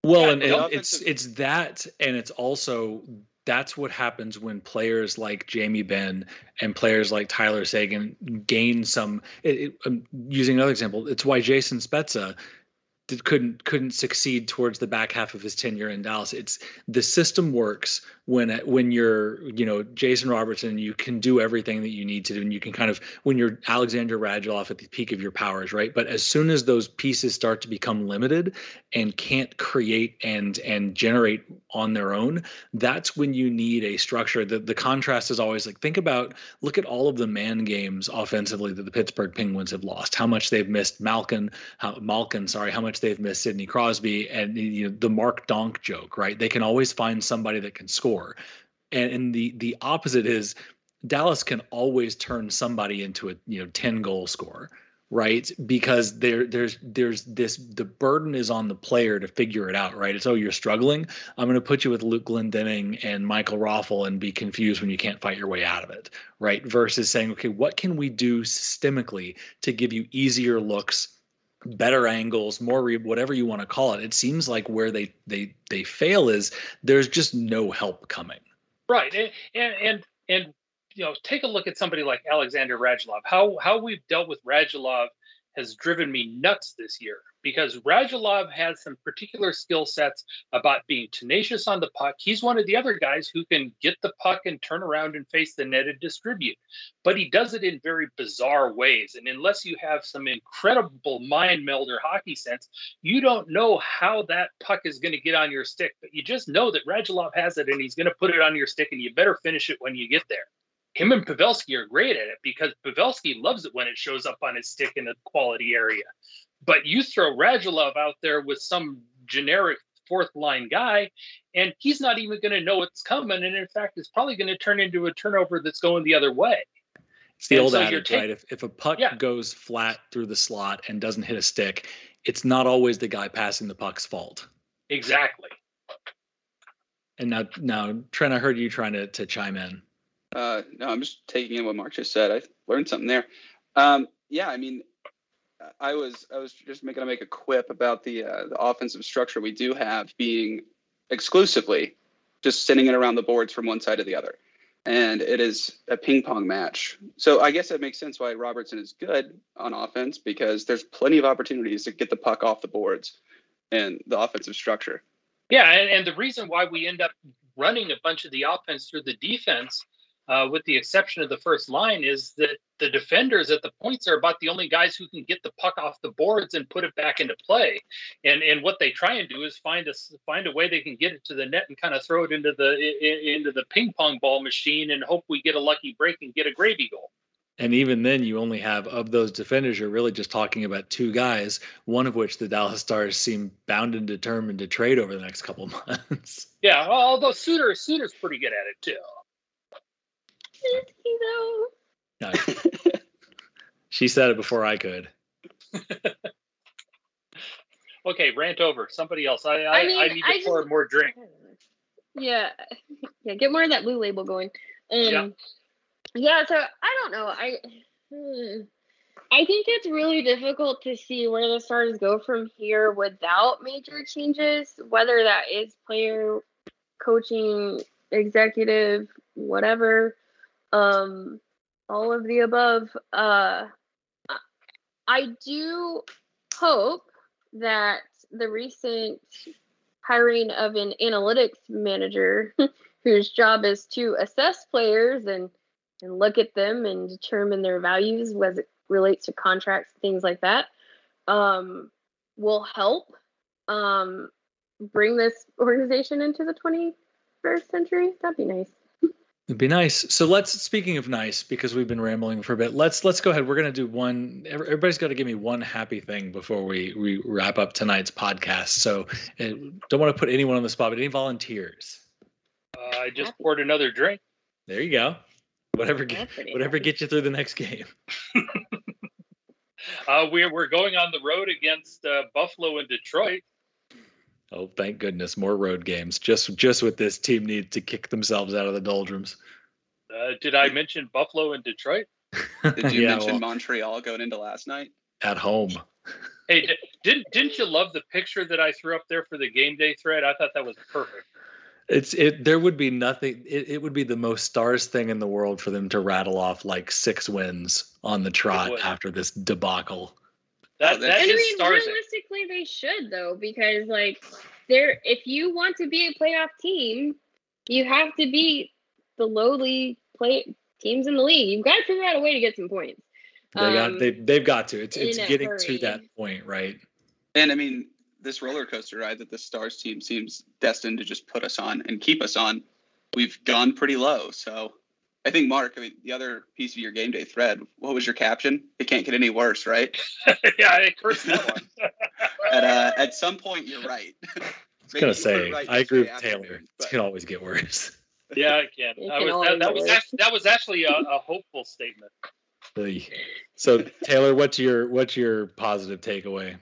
Well, Yeah, and, the and it's it's that, and it's also that's what happens when players like Jamie Benn and players like Tyler Seguin gain some. It, it, I'm using another example. It's why Jason Spezza did, couldn't couldn't succeed towards the back half of his tenure in Dallas. It's the system works when when you're you know Jason Robertson, you can do everything that you need to do, and you can kind of when you're Alexander Radulov at the peak of your powers, right? But as soon as those pieces start to become limited and can't create and and generate on their own, that's when you need a structure. The the contrast is always like, think about, look at all of the man games offensively that the Pittsburgh Penguins have lost, how much they've missed Malkin, how Malkin, sorry, how much they've missed Sidney Crosby, and you know the Mark Donk joke, right? They can always find somebody that can score. And, and the the opposite is Dallas can always turn somebody into a you know ten goal scorer, right? Because there there's there's this the burden is on the player to figure it out, right? It's, oh, you're struggling, I'm going to put you with Luke Glendening and Michael Raffl and be confused when you can't fight your way out of it, right? Versus saying, okay, what can we do systemically to give you easier looks, better angles, more re- whatever you want to call it. It seems like where they they they fail is there's just no help coming. Right, and and and, and you know, take a look at somebody like Alexander Radulov. How how we've dealt with Radulov has driven me nuts this year, because Radulov has some particular skill sets about being tenacious on the puck. He's one of the other guys who can get the puck and turn around and face the net and distribute, but he does it in very bizarre ways. And unless you have some incredible mind melder hockey sense, you don't know how that puck is going to get on your stick, but you just know that Radulov has it and he's going to put it on your stick, and you better finish it when you get there. Him and Pavelski are great at it, because Pavelski loves it when it shows up on his stick in a quality area. But you throw Radulov out there with some generic fourth line guy, and he's not even going to know it's coming. And in fact, it's probably going to turn into a turnover that's going the other way. It's the and old so adage, take- right? If, if a puck yeah. goes flat through the slot and doesn't hit a stick, it's not always the guy passing the puck's fault. Exactly. And now, now Trent, I heard you trying to, to chime in. Uh, no, I'm just taking in what Mark just said. I learned something there. Um, yeah, I mean, I was I was just going to make a quip about the uh, the offensive structure we do have being exclusively just sending it around the boards from one side to the other, and it is a ping pong match. So I guess that makes sense why Robertson is good on offense, because there's plenty of opportunities to get the puck off the boards and the offensive structure. Yeah, and, and the reason why we end up running a bunch of the offense through the defense, Uh, with the exception of the first line, is that the defenders at the points are about the only guys who can get the puck off the boards and put it back into play. And and what they try and do is find a find a way they can get it to the net and kind of throw it into the in, into the ping pong ball machine and hope we get a lucky break and get a gravy goal. And even then, you only have, of those defenders, you're really just talking about two guys, one of which the Dallas Stars seem bound and determined to trade over the next couple of months. Yeah, well, although Suter Suter's pretty good at it too. Is he though? No, she said it before I could. Okay, rant over. Somebody else. I I, I mean, I need to I pour just- more drink. Yeah, yeah. Get more of that blue label going. Um, Yeah. yeah. So I don't know. I, hmm, I think it's really difficult to see where the Stars go from here without major changes. Whether that is player, coaching, executive, whatever, um, all of the above. Uh, I do hope that the recent hiring of an analytics manager whose job is to assess players and, and look at them and determine their values as it relates to contracts, things like that, um, will help um, bring this organization into the twenty-first century. That'd be nice. It'd be nice. So let's, speaking of nice, because we've been rambling for a bit, let's let's go ahead. We're going to do one. Everybody's got to give me one happy thing before we, we wrap up tonight's podcast. So uh, don't want to put anyone on the spot, but any volunteers? Uh, I just poured another drink. There you go. Whatever, get, That's pretty whatever happy. gets you through the next game. Uh, we're we're going on the road against uh, Buffalo and Detroit. Oh, thank goodness, more road games. Just just what this team needs to kick themselves out of the doldrums. Uh, did I mention Buffalo and Detroit? Did you Yeah, mention well, Montreal going into last night? at home. Hey, d- didn't didn't you love the picture that I threw up there for the game day thread? I thought that was perfect. It's it. There would be nothing. It, it would be the most Stars thing in the world for them to rattle off like six wins on the trot after this debacle. That that I is mean, Stars. realistically, they should though, because like, they're if you want to be a playoff team, you have to beat the lowly play teams in the league. You've got to figure out a way to get some points. They got Um, they they've got to. It's it's in a getting hurry. to that point, right? And I mean, this roller coaster ride that the Stars team seems destined to just put us on and keep us on, we've gone pretty low. So I think, Mark, I mean, the other piece of your game day thread, what was your caption? It can't get any worse, right? Yeah, I cursed that one. at uh, at some point, you're right. I was gonna say, right I agree with yesterday Taylor. afternoon, It but- can always get worse. Yeah, I can. It I can was, always that, that was work. actually, that was actually a, a hopeful statement. Really. So Taylor, what's your what's your positive takeaway?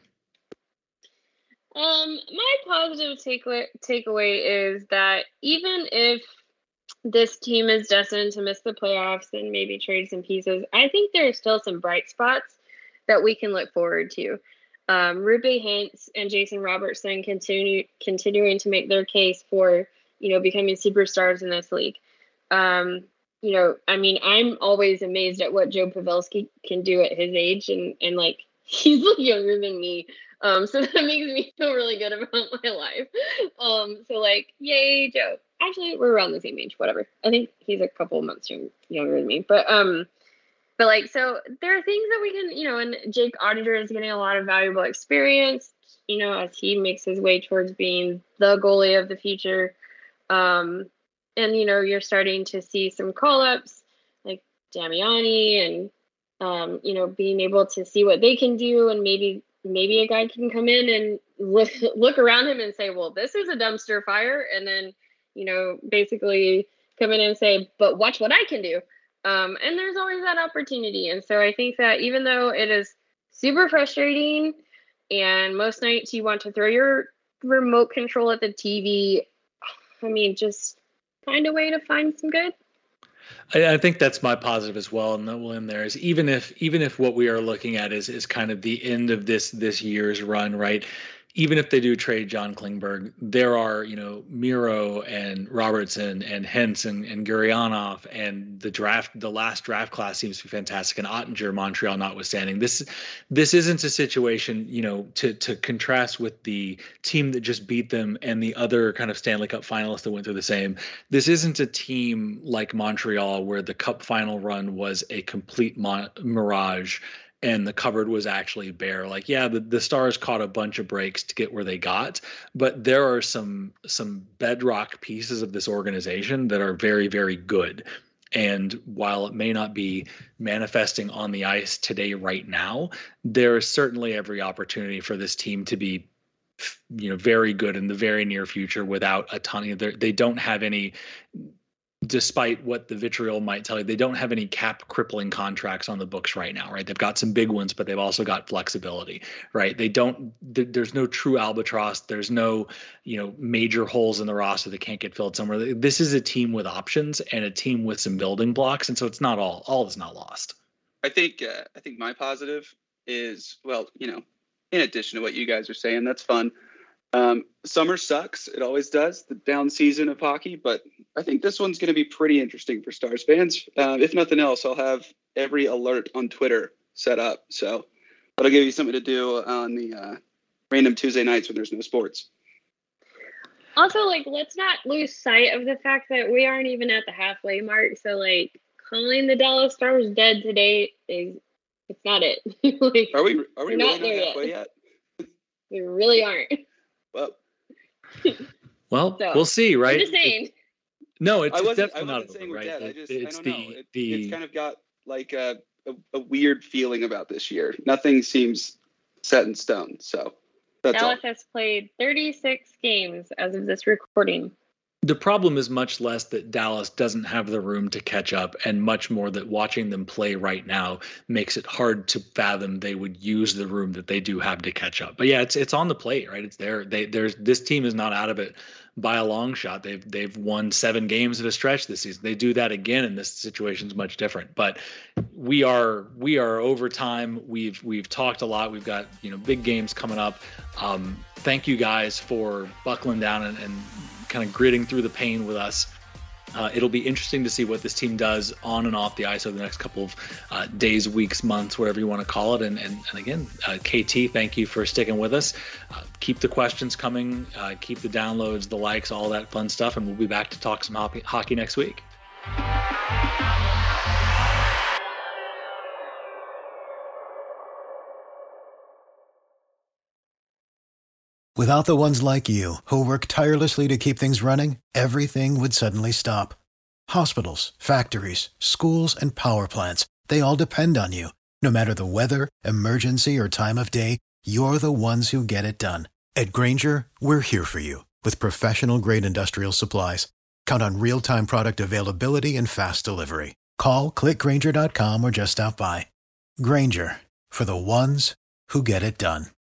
Um, my positive takeaway takeaway is that even if this team is destined to miss the playoffs and maybe trade some pieces, I think there are still some bright spots that we can look forward to. Um, Rupe Hintz and Jason Robertson continue continuing to make their case for, you know, becoming superstars in this league. Um, you know, I mean, I'm always amazed at what Joe Pavelski can do at his age, and and like he's younger than me. Um, so that makes me feel really good about my life. Um, so like, yay, Joe. Actually, we're around the same age, whatever. I think he's a couple months young, younger than me. But um, but like, so there are things that we can, you know, and Jake Auditor is getting a lot of valuable experience, you know, as he makes his way towards being the goalie of the future. Um, and, you know, you're starting to see some call-ups like Damiani and, um, you know, being able to see what they can do, and maybe maybe a guy can come in and look, look around him and say, well, this is a dumpster fire. And then, you know, basically come in and say, but watch what I can do. Um, and there's always that opportunity. And so I think that even though it is super frustrating and most nights you want to throw your remote control at the T V, I mean, just find a way to find some good. I, I think that's my positive as well, and that will end there is even if even if what we are looking at is is kind of the end of this this year's run, right? Even if they do trade John Klingberg, there are, you know, Miro and Robertson and Hintz and, and Gurianov, and the draft, the last draft class seems to be fantastic, and Ottinger, Montreal notwithstanding. This this isn't a situation, you know, to to contrast with the team that just beat them and the other kind of Stanley Cup finalists that went through the same. This isn't a team like Montreal where the Cup final run was a complete mon- mirage. And the cupboard was actually bare. Like, yeah, the, the Stars caught a bunch of breaks to get where they got, but there are some some bedrock pieces of this organization that are very, very good. And while it may not be manifesting on the ice today, right now, there is certainly every opportunity for this team to be, you know, very good in the very near future without a ton of. They don't have any. Despite what the vitriol might tell you, they don't have any cap crippling contracts on the books right now, right? They've got some big ones, but they've also got flexibility, right? They don't, th- there's no true albatross. There's no, you know, major holes in the roster that can't get filled somewhere. This is a team with options and a team with some building blocks. And so it's not all, all is not lost. I think, uh, I think my positive is, well, you know, in addition to what you guys are saying, that's fun. Um, summer sucks. It always does, the down season of hockey, but I think this one's going to be pretty interesting for Stars fans. Uh, if nothing else, I'll have every alert on Twitter set up. So that'll give you something to do on the uh, random Tuesday nights when there's no sports. Also, like, let's not lose sight of the fact that we aren't even at the halfway mark. So, like, calling the Dallas Stars dead today is, it's not it. Like, Are we, are we we're really not not there halfway yet. yet? We really aren't. Well, well, So, we'll see, right? I'm just saying. No, it's, I it's wasn't, I definitely wasn't not saying over, we're right? dead. I It- just, it's I don't the, know. It, the, it's kind of got like a, a, a weird feeling about this year. Nothing seems set in stone. So that's all. Dallas has played thirty-six games as of this recording. The problem is much less that Dallas doesn't have the room to catch up, and much more that watching them play right now makes it hard to fathom they would use the room that they do have to catch up. But yeah, it's it's on the plate, right? It's there. They there's this team is not out of it by a long shot. They've they've won seven games at a stretch this season. They do that again, and this situation is much different. But we are we are over time. We've we've talked a lot. We've got you know big games coming up. Um, thank you guys for buckling down and, and kind of gritting through the pain with us. Uh, it'll be interesting to see what this team does on and off the ice over the next couple of uh, days, weeks, months, whatever you want to call it. And and, and again, uh, K T, thank you for sticking with us. Uh, keep the questions coming, uh, keep the downloads, the likes, all that fun stuff, and we'll be back to talk some hockey, hockey next week. Without the ones like you, who work tirelessly to keep things running, everything would suddenly stop. Hospitals, factories, schools, and power plants, they all depend on you. No matter the weather, emergency, or time of day, you're the ones who get it done. At Grainger, we're here for you with professional-grade industrial supplies. Count on real-time product availability and fast delivery. Call, click Grainger dot com, or just stop by. Grainger, for the ones who get it done.